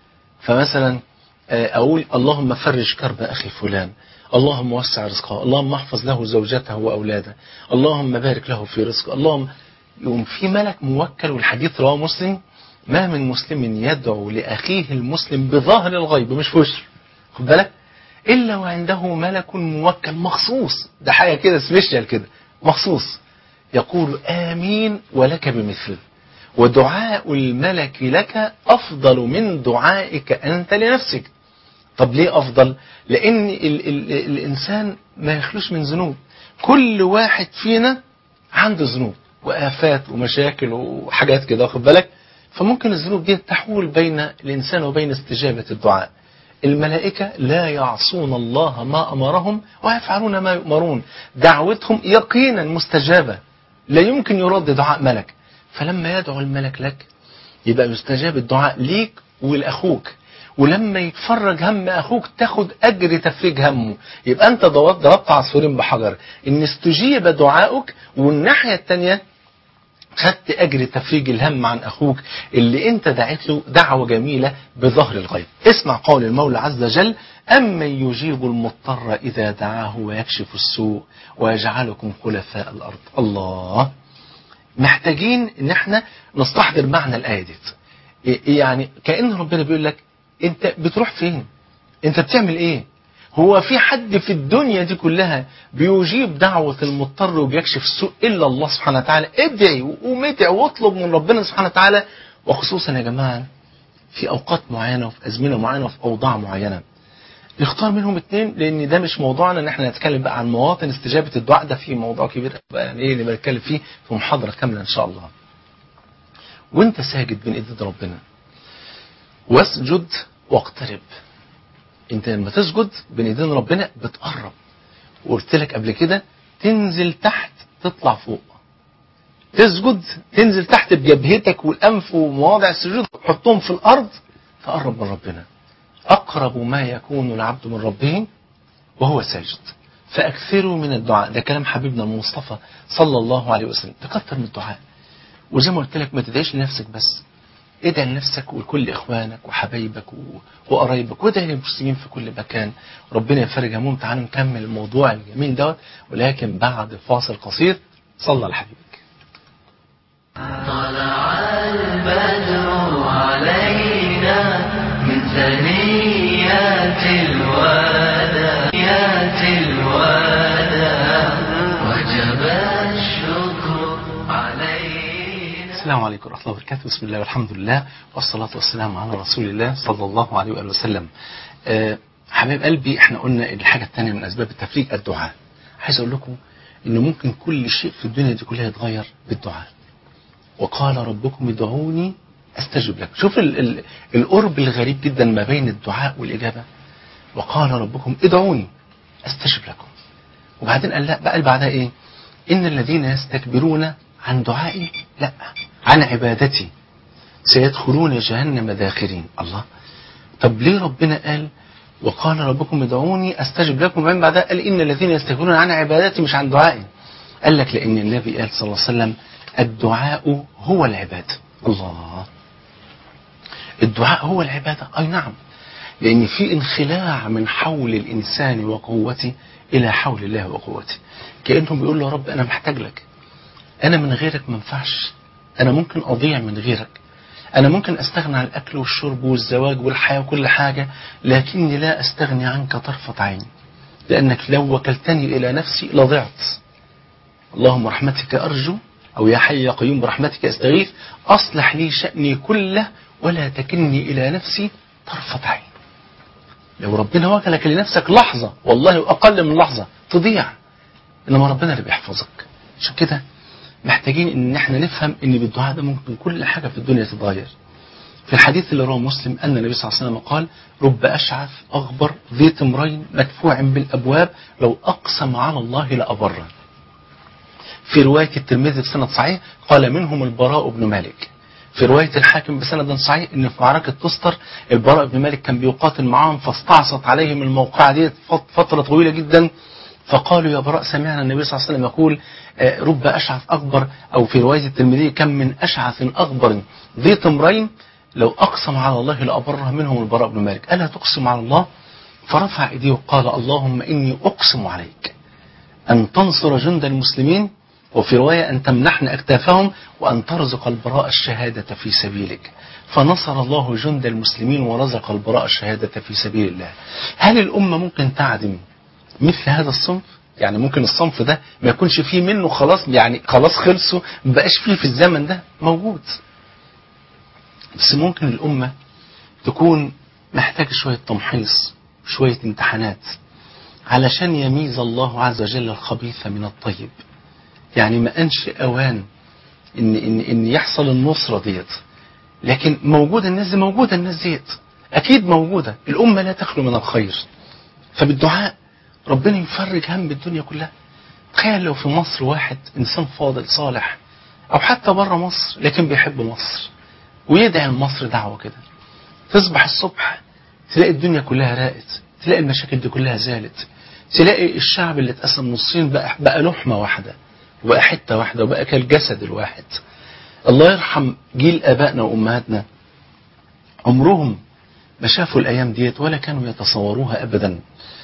فمثلا اقول اللهم فرج كرب اخي فلان، اللهم وسع رزقه، اللهم احفظ له زوجته واولاده، اللهم بارك له في رزقه، اللهم. يوم في ملك موكل، والحديث رواه مسلم، ما من مسلم يدعو لاخيه المسلم بظاهر الغيب مش في وشه، خد بالك، الا وعنده ملك موكل مخصوص، ده حاجه كده سبيشال كده مخصوص، يقول آمين ولك بمثله، ودعاء الملك لك أفضل من دعائك أنت لنفسك. طب ليه أفضل؟ لأن الإنسان ما يخلوش من ذنوب، كل واحد فينا عنده ذنوب وآفات ومشاكل وحاجات كده، واخد بالك، فممكن الذنوب دي تحول بين الإنسان وبين استجابة الدعاء. الملائكة لا يعصون الله ما أمرهم ويفعلون ما يؤمرون، دعوتهم يقينا مستجابة، لا يمكن يرد دعاء ملك. فلما يدعو الملك لك يبقى يستجاب الدعاء ليك ولأخوك، ولما يتفرج هم أخوك تاخد أجر تفريج همه. يبقى أنت ضربت عصفورين بحجر، إن استجيب دعاؤك، والناحية التانية خدت أجر تفريج الهم عن أخوك اللي أنت دعيت له دعوة جميلة بظهر الغيب. اسمع قول المولى عز وجل: أمن يجيب المضطر إذا دعاه ويكشف السوء ويجعلكم خلفاء الأرض. الله، محتاجين ان احنا نستحضر معنى الآية دي. يعني كأن ربنا بيقول لك انت بتروح فين؟ انت بتعمل ايه؟ هو في حد في الدنيا دي كلها بيجيب دعوة المضطر وبيكشف السوء إلا الله سبحانه وتعالى؟ ادعي ومدعي واطلب من ربنا سبحانه وتعالى، وخصوصا يا جماعة في أوقات معينة وفي أزمنة معينة وفي أوضاع معينة. نختار منهم اتنين، لأن ده مش موضوعنا ان احنا نتكلم بقى عن مواطن استجابة الدعاء، ده في موضوع كبير بقى، يعني ايه اللي بنتكلم فيه في محاضرة كاملة إن شاء الله. وانت ساجد بين ايدين ربنا واسجد واقترب. انت لما تسجد بين ايدين ربنا بتقرب، وقلت لك قبل كده تنزل تحت تطلع فوق، تسجد تنزل تحت بجبهتك والانف ومواضع السجود تحطهم في الارض تقرب من ربنا. اقرب ما يكون العبد من ربه وهو ساجد فاكثروا من الدعاء. ده كلام حبيبنا المصطفى صلى الله عليه وسلم، تكثر من الدعاء. وزي ما قلت لك ما تدعيش لنفسك بس، ادعي لنفسك ولكل اخوانك وحبايبك وقرايبك، وادعي للمسلمين في كل مكان ربنا يفرج همهم. تعالوا نكمل الموضوع الجميل دوت، ولكن بعد فاصل قصير. صلى على حبيبك. طلع البدر علينا من ثنيات الوداع وجب الشكر علينا. السلام عليكم ورحمة الله وبركاته. بسم الله والحمد لله والصلاة والسلام على رسول الله صلى الله عليه وآله وسلم. حبايب قلبي، احنا قلنا الحاجة الثانية من أسباب التفريج الدعاء. عايز أقول لكم إن ممكن كل شيء في الدنيا دي كلها يتغير بالدعاء. وقال ربكم ادعوني أستجب لكم. شوف القرب الغريب جدا ما بين الدعاء والإجابة. وقال ربكم ادعوني أستجب لكم. وبعدين قال لا بقى، قال بعدها إيه؟ إن الذين يستكبرون عن دعائي، لا، عن عبادتي سيدخلون جهنم داخرين. الله، طب ليه ربنا قال وقال ربكم ادعوني استجب لكم، وبعدين بعدها قال ان الذين يستكبرون عن عبادتي مش عن دعائي؟ قال لك لان النبي قال صلى الله عليه وسلم الدعاء هو العباده. الله، الدعاء هو العباده. اي نعم، لان في انخلاع من حول الانسان وقوته الى حول الله وقوته، كانه بيقول له يا رب انا محتاج لك، أنا من غيرك ما ينفعش، أنا ممكن أضيع من غيرك، أنا ممكن أستغنى عن الأكل والشرب والزواج والحياة وكل حاجة، لكني لا أستغني عنك طرفة عين، لأنك لو وكلتني إلى نفسي لضعت. اللهم رحمتك أرجو، أو يا حي يا قيوم برحمتك أستغيث، أصلح لي شأني كله ولا تكلني إلى نفسي طرفة عين. لو ربنا وكلك لنفسك لحظة، والله أقل من لحظة تضيع، إنما ربنا اللي بيحفظك. عشان كده محتاجين ان احنا نفهم ان بالدعاء ده ممكن كل حاجة في الدنيا تتغير. في الحديث اللي رواه مسلم ان النبي صلى الله عليه وسلم قال رب اشعث اغبر ذي تمرين مدفوع بالابواب لو اقسم على الله لابره. في رواية الترمذي بسند صحيح قال منهم البراء بن مالك. في رواية الحاكم بسند صحيح ان في معركة تستر البراء بن مالك كان بيقاتل معاهم، فاستعصت عليهم الموقعة دي فترة طويلة جدا، فقالوا يا براء سمعنا النبي صلى الله عليه وسلم يقول رب أشعث أغبر، أو في رواية الترمذي كم من أشعث أغبر ذي تمرين لو أقسم على الله لأبره، منهم البراء بن مالك. ألا تقسم على الله؟ فرفع إيديه وقال اللهم إني أقسم عليك أن تنصر جند المسلمين، وفي رواية أن تمنحن أكتافهم، وأن ترزق البراء الشهادة في سبيلك. فنصر الله جند المسلمين ورزق البراء الشهادة في سبيل الله. هل الأمة ممكن تعدم مثل هذا الصنف؟ يعني ممكن الصنف ده ما يكونش فيه منه خلاص، يعني خلاص خلصوا ما بقاش فيه في الزمن ده موجود، بس ممكن الأمة تكون محتاجة شوية تمحيص، شوية امتحانات، علشان يميز الله عز وجل الخبيث من الطيب. يعني ما أنش أوان إن يحصل النصرة ديت، لكن موجودة الناس دي، موجودة الناس ديت أكيد موجودة، الأمة لا تخلو من الخير. فبالدعاء ربنا يفرج هم الدنيا كلها. تخيل لو في مصر واحد إنسان فاضل صالح، أو حتى بره مصر لكن بيحب مصر ويدعي لمصر دعوة كده، تصبح الصبح تلاقي الدنيا كلها راقت، تلاقي المشاكل دي كلها زالت، تلاقي الشعب اللي اتقسم نصين بقى لحمة واحدة، وبقى حتة واحدة، وبقى كالجسد الواحد. الله يرحم جيل آبائنا وأمهاتنا، عمرهم ما شافوا الأيام ديت ولا كانوا يتصوروها أبدا.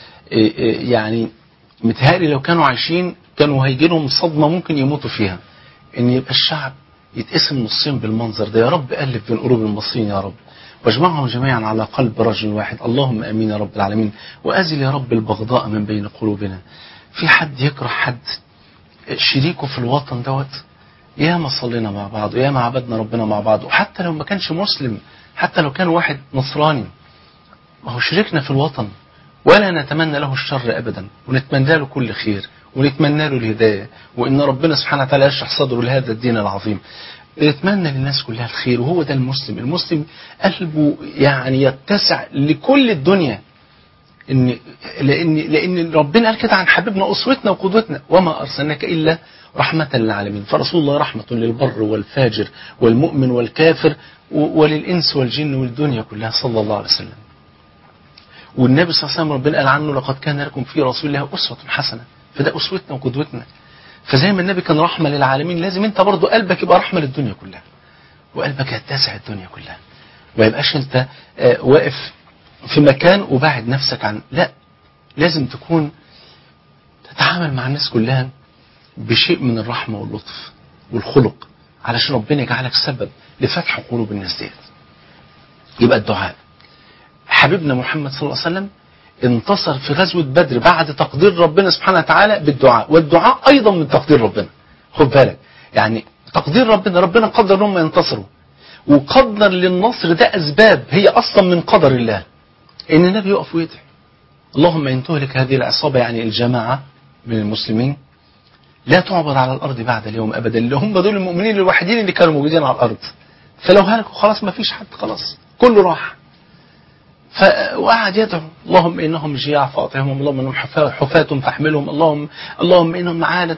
يعني متهيألي لو كانوا عايشين كانوا هيجي لهم صدمة ممكن يموتوا فيها، ان يبقى الشعب يتقسم نصين بالمنظر ده. يا رب ألف بين قلوب المصريين يا رب، واجمعهم جميعا على قلب رجل واحد، اللهم امين يا رب العالمين. وازل يا رب البغضاء من بين قلوبنا. في حد يكره حد شريكه في الوطن دوت؟ يا ما صلينا مع بعض، ويا ما عبدنا ربنا مع بعض، وحتى لو ما كانش مسلم، حتى لو كان واحد نصراني، ما هو شريكنا في الوطن، ولا نتمنى له الشر أبدا، ونتمنى له كل خير، ونتمنى له الهداية، وإن ربنا سبحانه وتعالى يشرح صدره لهذا الدين العظيم. نتمنى للناس كلها الخير، وهو ده المسلم. المسلم قلبه يعني يتسع لكل الدنيا، لأن ربنا قال كده عن حبيبنا أسوتنا وقدوتنا، وما أرسلناك إلا رحمة للعالمين. فرسول الله رحمة للبر والفاجر والمؤمن والكافر وللإنس والجن والدنيا كلها صلى الله عليه وسلم. والنبي صلى الله عليه وسلم ربنا قال عنه لقد كان لكم في رسول الله أسوة حسنة، فده أسوتنا وقدوتنا. فزي ما النبي كان رحمة للعالمين، لازم انت برضو قلبك يبقى رحمة للدنيا كلها، وقلبك يتسع الدنيا كلها، وما يبقاش انت واقف في مكان وباعد نفسك عن، لا، لازم تكون تتعامل مع الناس كلها بشيء من الرحمة واللطف والخلق، علشان ربنا يجعلك سبب لفتح قلوب الناس ديت. يبقى الدعاء. حبيبنا محمد صلى الله عليه وسلم انتصر في غزوة بدر بعد تقدير ربنا سبحانه وتعالى بالدعاء، والدعاء أيضا من تقدير ربنا. خد بالك، يعني تقدير ربنا، ربنا قدر انهم ينتصروا، وقدر للنصر ده اسباب هي اصلا من قدر الله، ان النبي يقف ويدعي اللهم ان تهلك هذه العصابه، يعني الجماعه من المسلمين، لا تعبد على الارض بعد اليوم ابدا، اللي هم دول المؤمنين الوحيدين اللي كانوا موجودين على الارض، فلو هلكوا خلاص ما فيش حد، خلاص كله راح. وقعد يدعو اللهم انهم جياع فاطعمهم، اللهم انهم حفاة فاحملهم، اللهم انهم عالة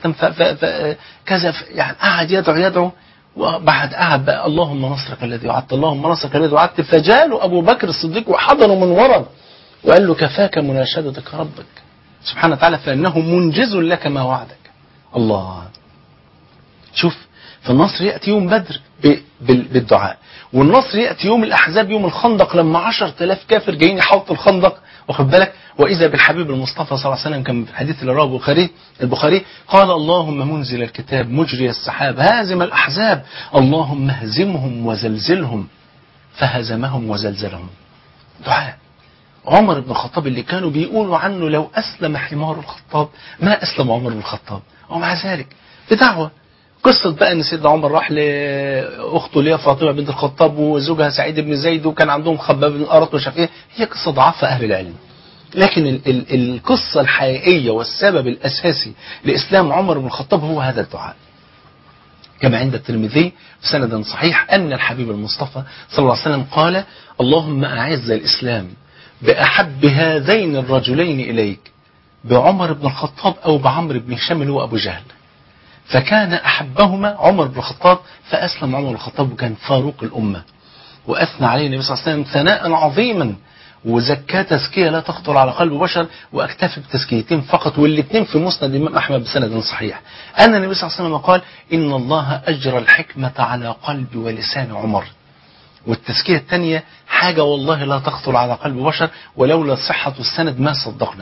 كذا، يعني قعد يدعو. وبعد قعد بقى اللهم نصرك الذي وعدت، اللهم نصرك الذي وعدت، فجاله ابو بكر الصديق وحضنه من ورا وقال له كفاك مناشدتك ربك سبحانه وتعالى فانه منجز لك ما وعدك. الله، شوف، فالنصر يأتي يوم بدر بالدعاء، والنصر يأتي يوم الأحزاب، يوم الخندق، لما 10,000 كافر جايين يحوطوا الخندق، واخد بالك، وإذا بالحبيب المصطفى صلى الله عليه وسلم كان في الحديث اللي رواه البخاري قال اللهم منزل الكتاب مجري السحاب هازم الأحزاب اللهم اهزمهم وزلزلهم، فهزمهم وزلزلهم. دعاء عمر بن الخطاب اللي كانوا بيقولوا عنه لو أسلم حمار الخطاب ما أسلم عمر بن الخطاب، ومع ذلك بدعوة. قصة بقى ان سيدنا عمر راح لاخته اللي هي فاطمة بنت الخطاب وزوجها سعيد بن زيد وكان عندهم خباب بن الارط ومش عارف ايه، هي قصة ضعفها اهل العلم، لكن القصة الحقيقية والسبب الاساسي لاسلام عمر بن الخطاب هو هذا الدعاء. كما عند الترمذي بسند صحيح ان الحبيب المصطفى صلى الله عليه وسلم قال اللهم اعز الاسلام باحب هذين الرجلين اليك، بعمر بن الخطاب او بعمرو بن هشام اللي هو ابو جهل، فكان أحبهما عمر بن الخطاب، فأسلم عمر بن الخطاب وكان فاروق الأمة، وأثنى عليه النبي صلى الله عليه وسلم ثناء عظيما، وزكاة تزكية لا تخطر على قلب بشر، وأكتفي بتزكيتين فقط، والاثنين في مسند الإمام أحمد بسند صحيح، أن النبي صلى الله عليه وسلم قال إن الله أجرى الحكمة على قلب ولسان عمر، والتزكية الثانية حاجة والله لا تخطر على قلب بشر، ولولا صحة السند ما صدقنا.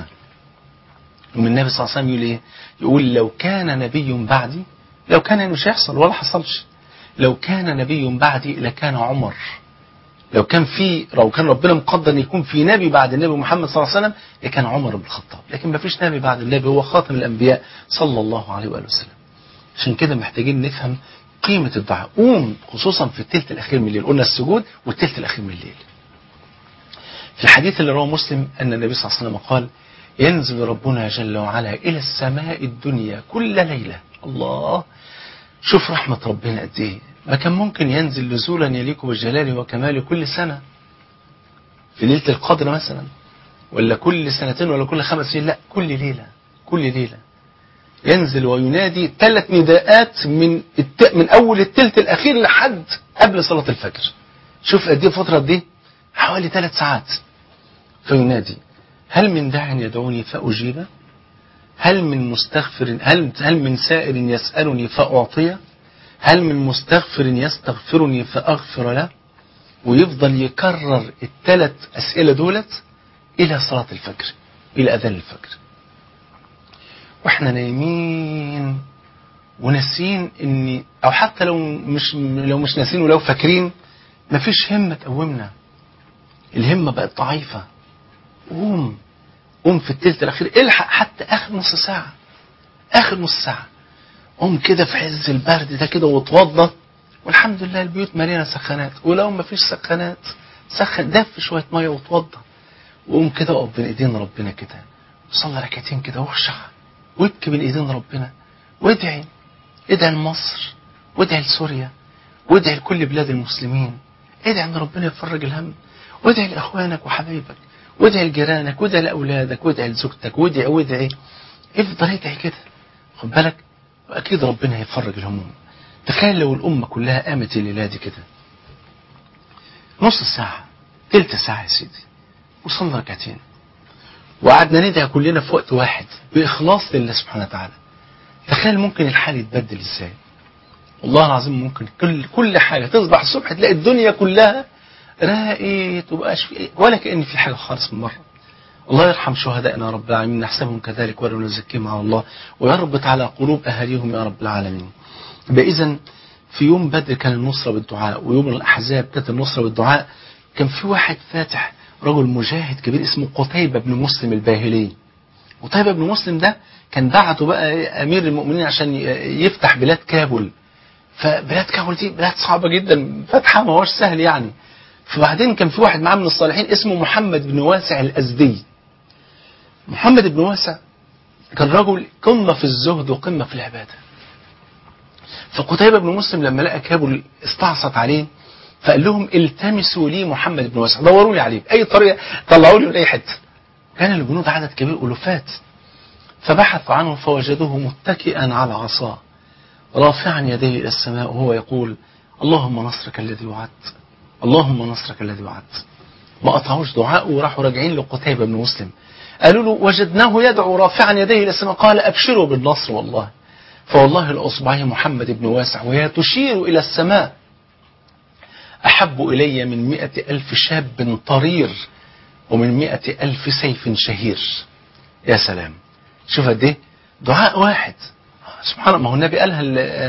ومن النبي صلى الله عليه وسلم يقول ايه؟ يقول لو كان نبي بعدي، لو كان مش هيحصل ولا حصلش، لو كان نبي بعدي لكان عمر، لو كان ربنا مقدر ان يكون في نبي بعد النبي محمد صلى الله عليه وسلم لكان عمر بن الخطاب، لكن ما فيش نبي بعد النبي، هو خاتم الانبياء صلى الله عليه واله وسلم. عشان كده محتاجين نفهم قيمة الدعاء، قوم خصوصا في الثلث الاخير من الليل، قلنا السجود والثلث الاخير من الليل. في الحديث اللي رواه مسلم ان النبي صلى الله عليه وسلم قال ينزل ربنا جل وعلا إلى السماء الدنيا كل ليلة. الله، شوف رحمة ربنا قد إيه، ما كان ممكن ينزل نزولا يليق بجلاله وكماله كل سنة في ليلة القدر مثلا، ولا كل سنتين، ولا كل 5 سنين، لا، كل ليلة ينزل وينادي 3 نداءات من أول الثلث الأخير لحد قبل صلاة الفجر. شوف قد إيه فترة دي، حوالي 3 ساعات، فينادي هل من داع يدعوني فأجيبه، هل من مستغفر، هل من سائر يسألني فأعطيه، هل من مستغفر يستغفرني فأغفر له، ويفضل يكرر ال3 أسئلة دولت إلى صلاة الفجر، إلى أذان الفجر، وإحنا نايمين وناسين إني، أو حتى لو مش ناسين ولو فاكرين، مفيش همة تقومنا، الهمة بقت ضعيفة. قوم في الثلث الأخير، الحق حتى آخر نص ساعة، قوم كده في عز البرد ده كده واتوضى، والحمد لله البيوت مليانة سخانات، ولو ما فيش سخانات سخن دف شوية مية واتوضى، وقوم كده وقف بين ايدين ربنا كده، وصلى ركعتين كده واخشع وابكي بين ايدين ربنا، وادعي لمصر، وادعي لسوريا، وادعي لكل بلاد المسلمين، ادعي ان ربنا يفرج الهم، وادعي لاخوانك وحبايبك، وادعي لجيرانك، وادعي لاولادك، وادعي لزوجتك، وادعي افضل ادعي كده، خد بالك، واكيد ربنا هيفرج الهموم. تخيل لو الامه كلها قامت الليله دي كده نص ساعه، ثلث ساعه يا سيدي، وصلنا ركعتين، وقعدنا ندعي كلنا في وقت واحد باخلاص لله سبحانه وتعالى، تخيل ممكن الحال يتبدل ازاي. والله العظيم ممكن كل حاجه تصبح الصبح تلاقي الدنيا كلها راقت ومبقاش في ولا كأن في حاجه خالص من بره. الله يرحم شهدائنا رب العالمين، نحسبهم كذلك ولا نزكيهم على الله، ويربط على قلوب اهاليهم يا رب العالمين. إذا في يوم بدر كان النصرة بالدعاء، ويوم الأحزاب كانت النصرة بالدعاء. كان في واحد فاتح رجل مجاهد كبير اسمه قتيبة بن مسلم الباهلي. قتيبة بن مسلم ده كان بعته بقى أمير المؤمنين عشان يفتح بلاد كابل، فبلاد كابول دي بلاد صعبة جدا، فتحها ما هوش سهل يعني. فبعدين كان في واحد معاه من الصالحين اسمه محمد بن واسع الأزدي. محمد بن واسع كان رجل قمة في الزهد وقمة في العبادة. فقتيبة بن مسلم لما لقى كابول استعصت عليه فقال لهم التمسوا لي محمد بن واسع، دوروا لي عليه بأي طريقة، طلعوا لي من أي حتة. كان الجنود عدد كبير ألوفات، فبحثوا عنه فوجدوه متكئا على عصاه رافعا يديه إلى السماء وهو يقول اللهم نصرك الذي وعدت، اللهم نصرك الذي وعدت. ما قطعوش دعاءه وراحوا راجعين لقتيبة بن مسلم قالوا له وجدناه يدعو رافعا يديه إلى السماء، قال أبشروا بالنصر والله، فوالله لأصبعه محمد بن واسع وهي تشير إلى السماء أحب إلي من 100,000 شاب طرير ومن 100,000 سيف شهير. يا سلام، شوف قد ايه دعاء واحد. سبحان الله، ما هو النبي قالها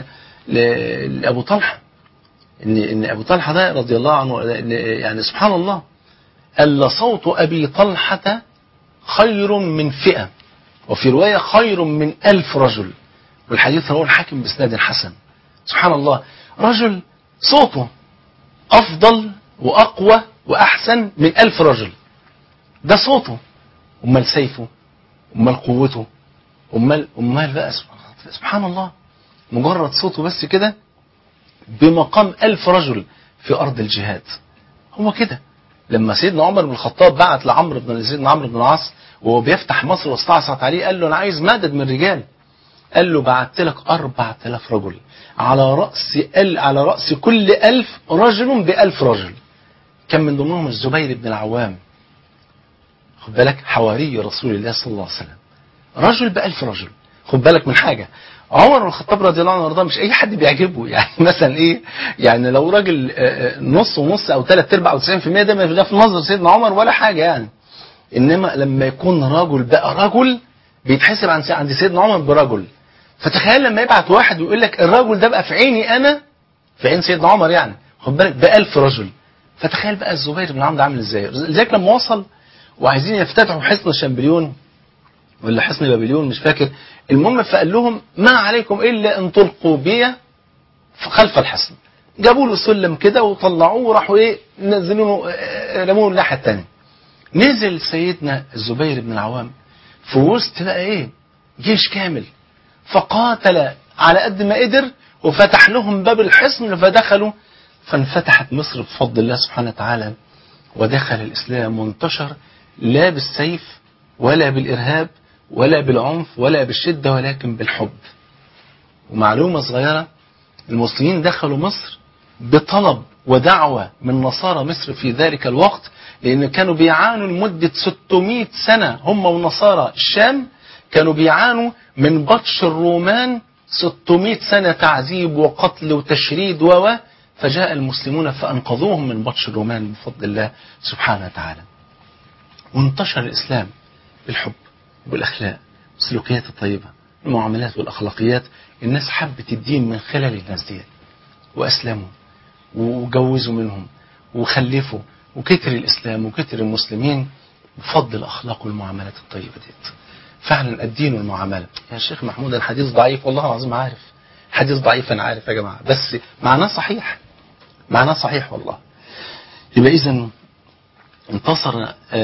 لأبو طلحة، إن أبو طلحة ده رضي الله عنه يعني سبحان الله قال لصوت أبي طلحة خير من 100، وفي رواية خير من 1000 رجل، والحديث رواه الحاكم بإسناد حسن. سبحان الله، رجل صوته أفضل وأقوى وأحسن من 1000 رجل، ده صوته، أمال سيفه، أمال قوته، أمال بقى سبحان الله، مجرد صوته بس كده بمقام 1000 رجل في أرض الجهاد. هو كده لما سيدنا عمر بن الخطاب بعت سيدنا عمرو بن العاص وهو بيفتح مصر واستعصت عليه قال له أنا عايز مدد من الرجال، قال له بعت لك 4000 رجل على رأس كل 1000 رجل ب1000 رجل. كان من ضمنهم الزبير بن العوام، خد بالك، حواري رسول الله صلى الله عليه وسلم، رجل ب1000 رجل. خد بالك من حاجة، عمر بن الخطاب رضي الله عنه وارضاه مش اي حد بيعجبه، يعني مثلا ايه، يعني لو راجل نص ونص او 3/4 او 90% ده في نظر سيدنا عمر ولا حاجة يعني. انما لما يكون رجل بقى رجل بيتحسب عند سيدنا عمر برجل. فتخيل لما يبعت واحد ويقول لك الرجل ده بقى في عيني انا، في عين سيدنا عمر يعني، خد بالك ب1000 رجل. فتخيل بقى الزبير بن عمرو عامل ازاي. لذلك لما وصل وعايزين يفتتحوا حصن شامبليون ولا حصن بابليون مش فاكر، المهم فقال لهم ما عليكم إلا أن تلقوا بي خلف الحصن. جابوا له سلم كده وطلعوه وراحوا ايه نزلونه رموه الناحية الثانية. نزل سيدنا الزبير بن العوام في وسط بقى ايه جيش كامل، فقاتل على قد ما قدر وفتح لهم باب الحصن فدخلوا، فانفتحت مصر بفضل الله سبحانه وتعالى، ودخل الإسلام وانتشر لا بالسيف ولا بالإرهاب ولا بالعنف ولا بالشدة ولكن بالحب. ومعلومة صغيرة، المسلمين دخلوا مصر بطلب ودعوة من نصارى مصر في ذلك الوقت، لأن كانوا بيعانوا لمدة 600 سنة هم ونصارى الشام، كانوا بيعانوا من بطش الرومان 600 سنة تعذيب وقتل وتشريد فجاء المسلمون فأنقذوهم من بطش الرومان بفضل الله سبحانه وتعالى. وانتشر الإسلام بالحب وبالأخلاق والسلوكيات الطيبة، المعاملات والأخلاقيات. الناس حبت الدين من خلال الناس دي، وأسلموا وجوزوا منهم وخلفوا، وكتر الإسلام وكتر المسلمين بفضل الأخلاق والمعاملات الطيبة دي. فعلا الدين والمعاملة. يا شيخ محمود الحديث ضعيف، والله العظيم عارف حديث ضعيف، أنا عارف يا جماعة، بس معناه صحيح، معناه صحيح والله. يبقى إذن انتصر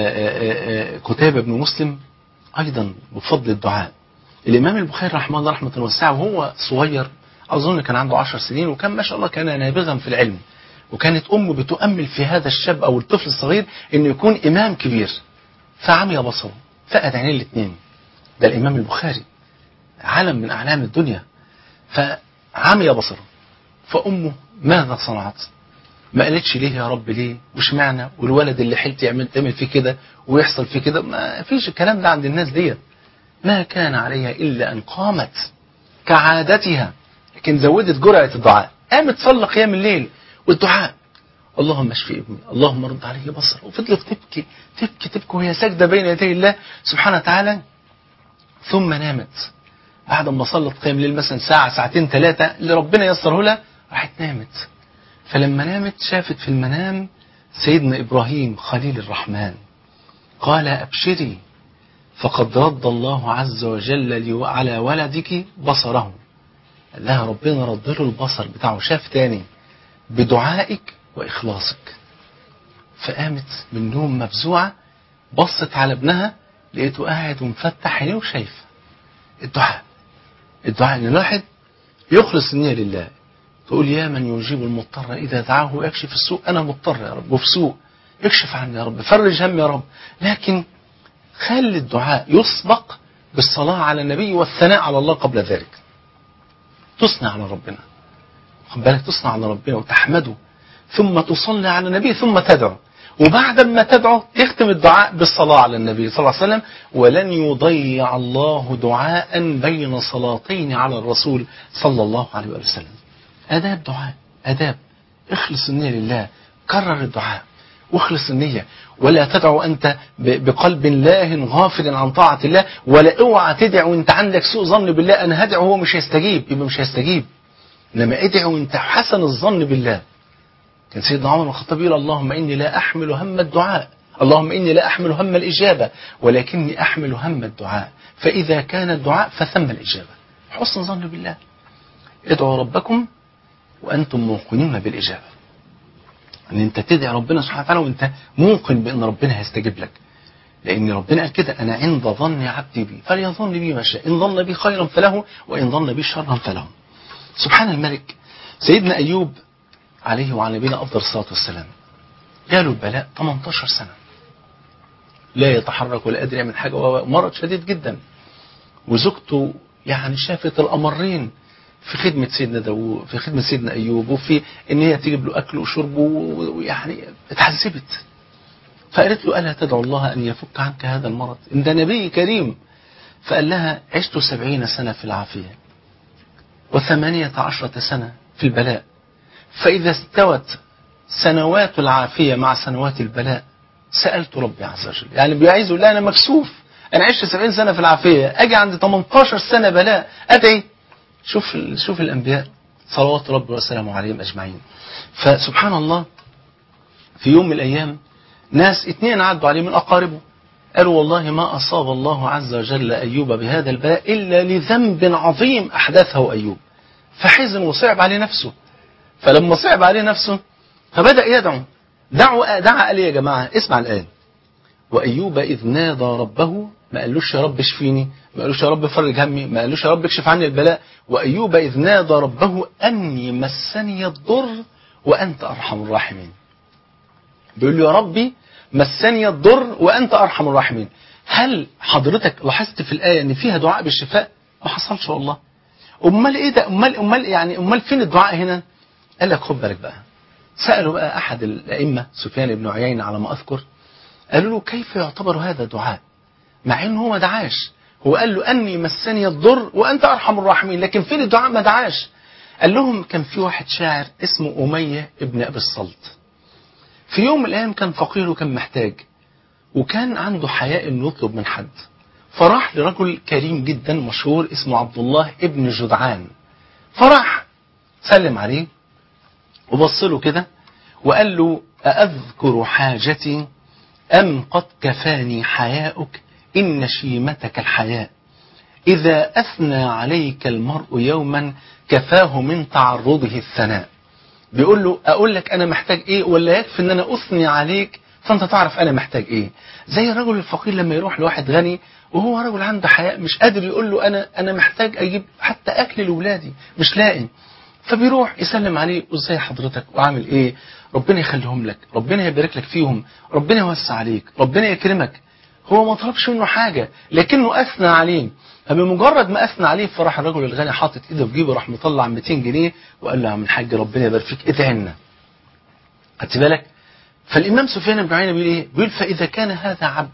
قتيبة بن مسلم أيضا بفضل الدعاء. الإمام البخاري رحمه الله رحمة واسعة وهو صغير، أظن كان عنده 10 سنين، وكان ما شاء الله كان نابغا في العلم، وكانت أمه بتؤمل في هذا الشاب أو الطفل الصغير إنه يكون إمام كبير. فعمي بصره، فقد عينيه الاثنين، ده الإمام البخاري علم من أعلام الدنيا، فعمي بصره. فأمه ماذا صنعت؟ ما قالتش ليه يا رب ليه وش معنى، والولد اللي حلت تعمل فيه كده ويحصل فيه كده، ما فيش الكلام ده عند الناس ديت. ما كان عليها إلا أن قامت كعادتها، لكن زودت جرعة الدعاء، قامت تصلي قيام الليل والدعاء، اللهم اشفي ابني، اللهم رد عليه بصره، وفضلت تبكي تبكي تبكي وهي ساجدة بين يدي الله سبحانه وتعالى. ثم نامت بعد ما صلت قيام الليل مثلا ساعة ساعتين ثلاثة اللي ربنا يسره لها، راحت نامت. فلما نامت شافت في المنام سيدنا إبراهيم خليل الرحمن، قال أبشري فقد رد الله عز وجل على ولدك بصره، قال لها ربنا رد له البصر بتاعه، شاف تاني بدعائك وإخلاصك. فقامت من النوم مفزوعة، بصت على ابنها لقيته قاعد ومفتح عينيه وشايف الدعاء ان الواحد يخلص النية لله. تقول يا من يجيب المضطر إذا دعاه ويكشف السوء، أنا مضطر يا رب وفي سوء، اكشف عني يا رب، فرج هم يا رب. لكن خلي الدعاء يسبق بالصلاة على النبي والثناء على الله قبل ذلك. تصنع على ربنا، خد بالك، تصنع على ربنا وتحمده، ثم تصلي على النبي، ثم تدعو. وبعد ما تدعو تختم الدعاء بالصلاة على النبي صلى الله عليه وسلم. ولن يضيع الله دعاء بين صلاتين على الرسول صلى الله عليه وسلم. آداب دعاء، آداب. اخلص النية لله، كرر الدعاء واخلص النية، ولا تدعو أنت بقلب لاه غافل عن طاعة الله، ولا اوعى تدعو وانت عندك سوء ظن بالله، أنا هدعو هو مش هيستجيب، يبقى مش هيستجيب. إنما ادعو وانت حسن الظن بالله. كان سيدنا عمر بن الخطاب يقول اللهم إني لا أحمل هم الدعاء، اللهم إني لا أحمل هم الإجابة، ولكني أحمل هم الدعاء، فإذا كان الدعاء فثم الإجابة. حسن ظن بالله. ادعوا ربكم وأنتم موقنون بالإجابة، أن أنت تدعي ربنا سبحانه وتعالى وأنت موقن بأن ربنا هيستجيب لك، لأن ربنا قال كده أنا عند ظن عبدي بي فليظن بي ما شاء، إن ظن بي خيرا فله وإن ظن بي شرا فله. سبحان الملك. سيدنا أيوب عليه وعلى نبينا أفضل الصلاة والسلام جاله البلاء 18 سنة، لا يتحرك ولا قادر يعمل حاجة، ومرض شديد جدا، وزوجته يعني شافت الأمرين في خدمة سيدنا داوود، في خدمة سيدنا أيوب، وفي إن هي تجيب له أكل وشرب، ويعني اتعذبت. فقالت له ألا تدعو الله أن يفك عنك هذا المرض، إن ده نبي كريم. فقال لها عشت 70 سنة في العافية و18 سنة في البلاء، فإذا استوت سنوات العافية مع سنوات البلاء سألت ربي عز وجل. يعني بيعيز يقول لها أنا مكسوف، أنا عشت 70 سنة في العافية، أجي عند 18 سنة بلاء أدعي. شوف الأنبياء صلوات ربي وسلامه عليهم أجمعين. فسبحان الله، في يوم من الأيام ناس 2 عدوا عليه من أقاربه، قالوا والله ما أصاب الله عز وجل أيوب بهذا البلاء إلا لذنب عظيم أحدثه أيوب. فحزن وصعب عليه نفسه. فلما صعب عليه نفسه فبدأ يدعو. دعا قال يا جماعة اسمع الآن: وأيوب إذ نادى ربه، ما قالوش يا رب اشفيني، ما قالوش يا رب فرج همي، ما قالوش يا رب اكشف عني البلاء. وأيوب إذ نادى ربه أني مسني الضر وأنت أرحم الراحمين. بيقول له يا ربي مسني الضر وأنت أرحم الراحمين. هل حضرتك لاحظت في الآية أن فيها دعاء بالشفاء؟ ما حصلش والله. أمال إيه ده؟ أمال فين الدعاء هنا؟ قال لك خد بالك بقى. سألوا بقى أحد الأئمة سفيان بن عيينة على ما أذكر، قالوا له كيف يعتبر هذا دعاء مع إنه هو ما دعاش؟ هو قال له أني مسني الضر وأنت أرحم الراحمين، لكن فين الدعاء؟ ما دعاش. قال لهم كان في واحد شاعر اسمه أمية ابن أبي الصلت، في يوم من الأيام كان فقير وكان محتاج، وكان عنده حياء إنه يطلب من حد، فراح لرجل كريم جدا مشهور اسمه عبد الله ابن جدعان، فراح سلم عليه وبص له كده وقال له أأذكر حاجتي أم قد كفاني حياؤك إن شيمتك الحياء، إذا أثنى عليك المرء يوما كفاه من تعرضه الثناء. بيقول له أقول لك أنا محتاج إيه ولا يكفي إن أنا أثني عليك فأنت تعرف أنا محتاج إيه؟ زي الرجل الفقير لما يروح لواحد غني وهو رجل عنده حياء مش قادر يقول له أنا محتاج أجيب حتى أكل لأولادي مش لاقي، فبيروح يسلم عليه وإزاي حضرتك وعامل إيه، ربنا يخليهم لك، ربنا يبارك لك فيهم، ربنا يوسع عليك، ربنا يكرمك. هو ما طلبش منه حاجة لكنه أثنى عليه. فبمجرد ما أثنى عليه فراح الرجل الغني حاطط إيده في جيبه، راح مطلع 200 جنيه وقال له يا عم الحاج ربنا يبارك فيك ادعي لنا. خدت بالك؟ فالإمام سفيان بن عيينة بيقول إيه؟ بيقول فإذا كان هذا عبد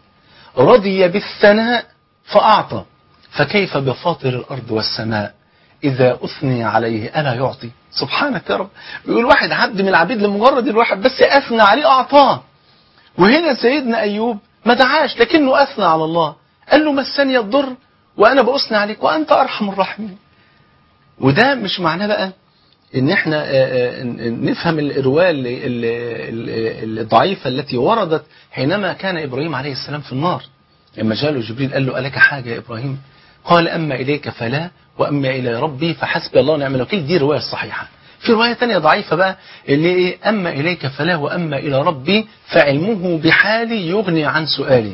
رضي بالثناء فأعطى، فكيف بفاطر الأرض والسماء إذا أثني عليه ألا يعطي؟ سبحانك يا رب. بيقول واحد عبد من العبيد لمجرد الواحد بس أثنى عليه أعطاه. وهنا سيدنا أيوب ما دعاش لكنه أثنى على الله، قال له مسني الضر وأنا بأثني عليك وأنت أرحم الراحمين. وده مش معناه بقى إن إحنا نفهم الرواية الضعيفة التي وردت حينما كان إبراهيم عليه السلام في النار، لما جاء له جبريل قال له ألك حاجة يا إبراهيم؟ قال أما إليك فلا وأما إلى ربي فحسبي الله ونعم الوكيل. دي رواية صحيحة. في رواية تانية ضعيفة بقى اللي إيه أما إليك فلا وأما إلى ربي فعلمه بحالي يغني عن سؤالي.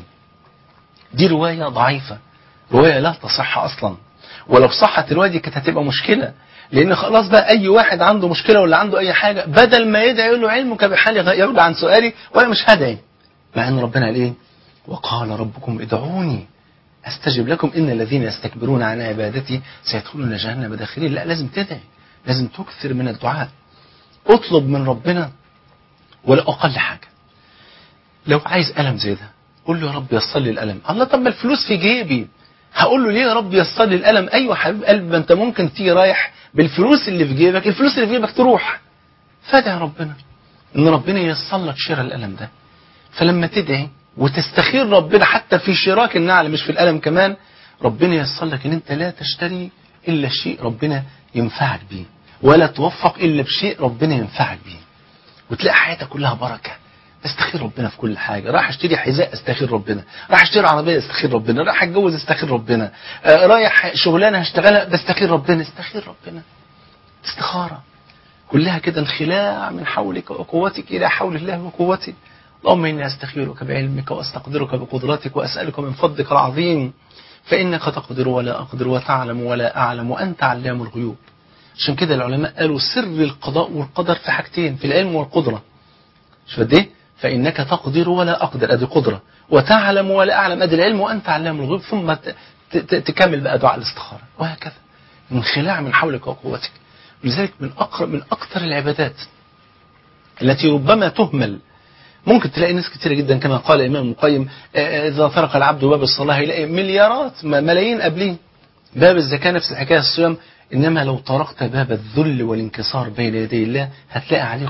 دي رواية ضعيفة، رواية لا تصح أصلا، ولو صحت الرواية دي كانت هتبقى مشكلة، لأن خلاص بقى أي واحد عنده مشكلة ولا عنده أي حاجة بدل ما يدعي يقول له علمك بحالي يغني عن سؤالي وأنا مش هدعي. مع أن ربنا قال إيه وقال ربكم ادعوني أستجب لكم إن الذين يستكبرون عن عبادتي سيدخلون جهنم داخلين. لا، لازم تدعي، لازم تكثر من الدعاء، اطلب من ربنا ولا أقل حاجة. لو عايز ألم زي ده قول له يا رب يسر لي الألم. الله، طب ما الفلوس في جيبي، هقول له ليه يا رب يسر لي الألم؟ أيوة حبيب قلب، ما أنت ممكن تيجي رايح بالفلوس اللي في جيبك، الفلوس اللي في جيبك تروح. فادعي ربنا إن ربنا ييسر لك شراء الألم ده. فلما تدعي وتستخير ربنا حتى في شراك النعل مش في الألم كمان، ربنا ييسر لك إن أنت لا تشتري إلا شيء ربنا ينفعك بيه، ولا توفق إلا بشيء ربنا ينفعك بيه، وتلاقي حياتك كلها بركة. استخير ربنا في كل حاجة. راح اشتري حذاء استخير ربنا، راح اشتري عربية استخير ربنا، راح اتجوز استخير ربنا، رايح شغلانة هشتغلها بستخير ربنا. استخير ربنا، استخارة كلها كده انخلاع من حولك وقوتك إلى حول الله وقوته. اللهم إني أستخيرك بعلمك وأستقدرك بقدرتك وأسألك من فضلك العظيم فإنك تقدر ولا أقدر وتعلم ولا أعلم وأنت علام الغيوب. عشان كده العلماء قالوا سر القضاء والقدر في حاجتين، في العلم والقدرة. شوف قد ايه؟ فإنك تقدر ولا أقدر، أدي قدرة، وتعلم ولا أعلم، أدي العلم، وأنت علام الغيوب. ثم تكمل بقى دعاء الاستخارة، وهكذا انخلاع من حولك وقوتك. ولذلك من أكثر العبادات التي ربما تهمل. ممكن تلاقي ناس كتيرة جدا كما قال الإمام ابن القيم إذا طرق العبد باب الصلاة يلاقي مليارات ملايين قبليه. باب الزكاة نفس الحكاية، الصيام. إنما لو طرقت باب الذل والانكسار بين يدي الله هتلاقي عليه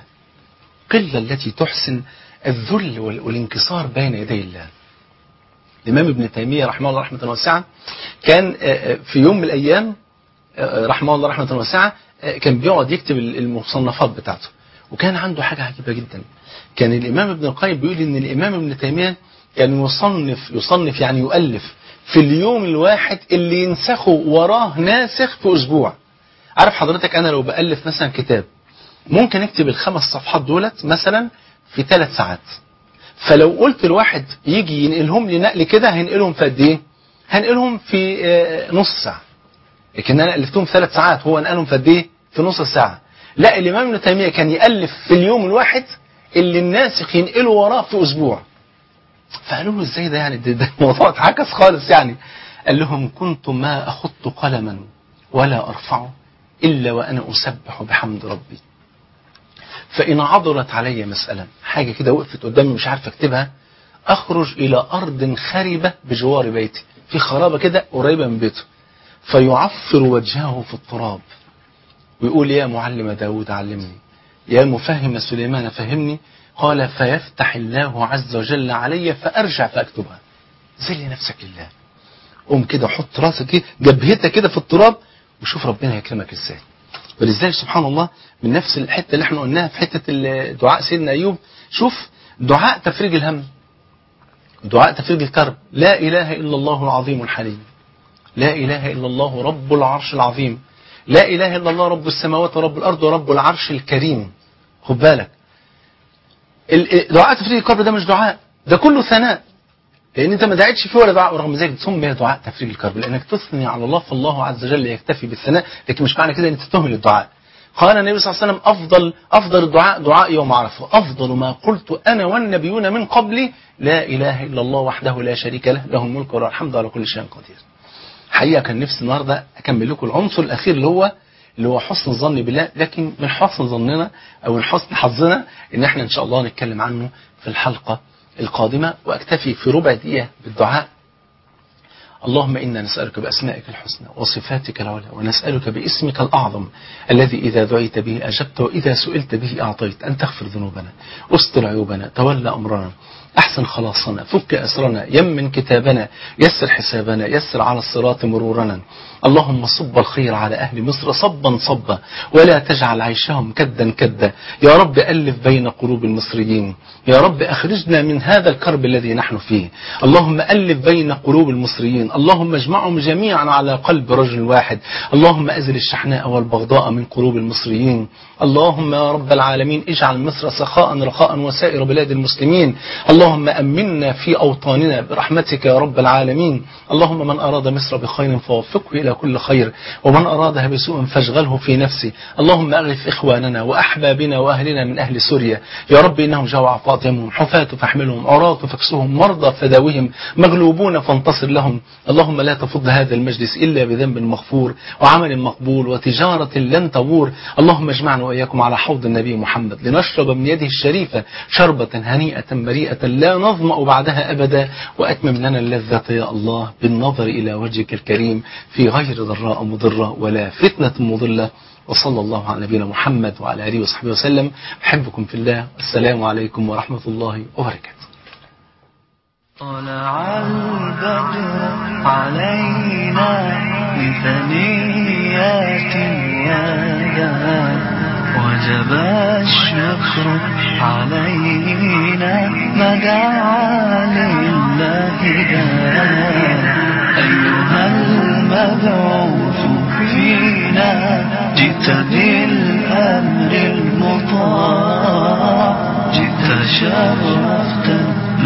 قلة التي تحسن الذل والانكسار بين يدي الله. الإمام ابن تيمية رحمه الله رحمة واسعة كان في يوم من الأيام رحمه الله رحمة واسعة كان بيقعد يكتب المصنفات بتاعته، وكان عنده حاجة عجيبة جدا. كان الإمام ابن القيم بيقول إن الإمام ابن تيمية كان يصنف يعني يؤلف في اليوم الواحد اللي ينسخه وراه ناسخ في أسبوع. عارف حضرتك أنا لو بألف مثلا كتاب ممكن اكتب ال5 صفحات دولت مثلا في 3 ساعات، فلو قلت الواحد يجي ينقلهم لي نقل كده هنقلهم في قد ايه؟ هنقلهم في نص ساعة. لكن انا ألفتهم في 3 ساعات، هو نقلهم في قد ايه؟ في نص ساعة. لا، الإمام ابن تيمية كان يألف في اليوم الواحد اللي الناسخ ينقله وراه في أسبوع. فقالوا له ازاي ده يعني؟ ده الموضوع اتعكس خالص يعني. قال لهم كنت ما أخط قلما ولا أرفعه إلا وأنا أسبح بحمد ربي، فإن عضلت علي مسألة، حاجة كده وقفت قدامي مش عارف أكتبها، أخرج إلى أرض خربة بجوار بيتي، في خرابة كده قريبة من بيته، فيعفر وجهه في التراب ويقول يا معلم داود علمني، يا مفهم سليمان فهمني. قال فيفتح الله عز وجل علي فأرجع فأكتبها. زل نفسك لله، قوم كده حط راسك كده جبهتك كده في التراب وشوف ربنا يكرمك ازاي. ولذلك سبحان الله من نفس الحتة اللي احنا قلناها في حتة دعاء سيدنا أيوب، شوف دعاء تفريج الهم، دعاء تفريج الكرب، لا إله إلا الله العظيم الحليم، لا إله إلا الله رب العرش العظيم، لا إله إلا الله رب السماوات ورب الأرض ورب العرش الكريم. خد بالك دعاء تفريج الكرب ده مش دعاء، ده كله ثناء، لأن أنت ما دعيتش فيه ولا دعاء، ورغم ذلك سمي دعاء تفريج الكرب لأنك تثني على الله، فالله عز وجل يكتفي بالثناء، لكن مش معنى كده أن أنت تهمل الدعاء. قال النبي صلى الله عليه وسلم أفضل الدعاء دعاء يوم عرفة، أفضل ما قلت أنا والنبيون من قبلي لا إله إلا الله وحده لا شريك له، له الملك وله الحمد على كل شيء قدير. حقيقة كان نفسي النهاردة أكمل لكم العنصر الأخير اللي هو حسن الظن بالله، لكن من حسن ظننا أو من حسن حظنا إن احنا إن شاء الله نتكلم عنه في الحلقة القادمة، وأكتفي في ربع دقيقة بالدعاء. اللهم إنا نسألك بأسمائك الحسنى وصفاتك العلى، ونسألك باسمك الأعظم الذي إذا دعيت به أجبت وإذا سئلت به أعطيت، أن تغفر ذنوبنا، استر عيوبنا، تولى أمرنا، أحسن خلاصنا، فك أسرنا، يمن كتابنا، يسر حسابنا، يسر على الصراط مرورنا. اللهم صب الخير على أهل مصر صبا صبا، ولا تجعل عيشهم كدا كدا. يا رب ألف بين قلوب المصريين، يا رب أخرجنا من هذا الكرب الذي نحن فيه. اللهم ألف بين قلوب المصريين، اللهم اجمعهم جميعا على قلب رجل واحد. اللهم أزل الشحناء والبغضاء من قلوب المصريين. اللهم يا رب العالمين اجعل مصر سخاء رخاء وسائر بلاد المسلمين. اللهم أمنا في أوطاننا برحمتك يا رب العالمين. اللهم من أراد مصر بخير فوفقه إلى كل خير، ومن أرادها بسوء فاشغله في نفسه. اللهم أغث إخواننا وأحبابنا وأهلنا من أهل سوريا يا رب، إنهم جوع فاطمهم، حفاة فاحملهم، عراة فاكسهم، مرضى فداوهم، مغلوبون فانتصر لهم. اللهم لا تفض هذا المجلس إلا بذنب مغفور وعمل مقبول وتجارة لن تبور. اللهم اجمعنا وإياكم على حوض النبي محمد لنشرب من يده الشريفة شربة هنيئة مريئة لا نظمأ بعدها أبدا، وأتمم لنا اللذة يا الله بالنظر إلى وجهك الكريم في غير ضراء مضرة ولا فتنة مضلة. وصلى الله على نبينا محمد وعلى آله وصحبه وسلم. أحبكم في الله، السلام عليكم ورحمة الله وبركاته. طلع البدر علينا من ثنيات الوداع، وجب الشكر علينا ما دعا لله داع. أيها المبعوث فينا جئت بالأمر المطاع، جئت شرفت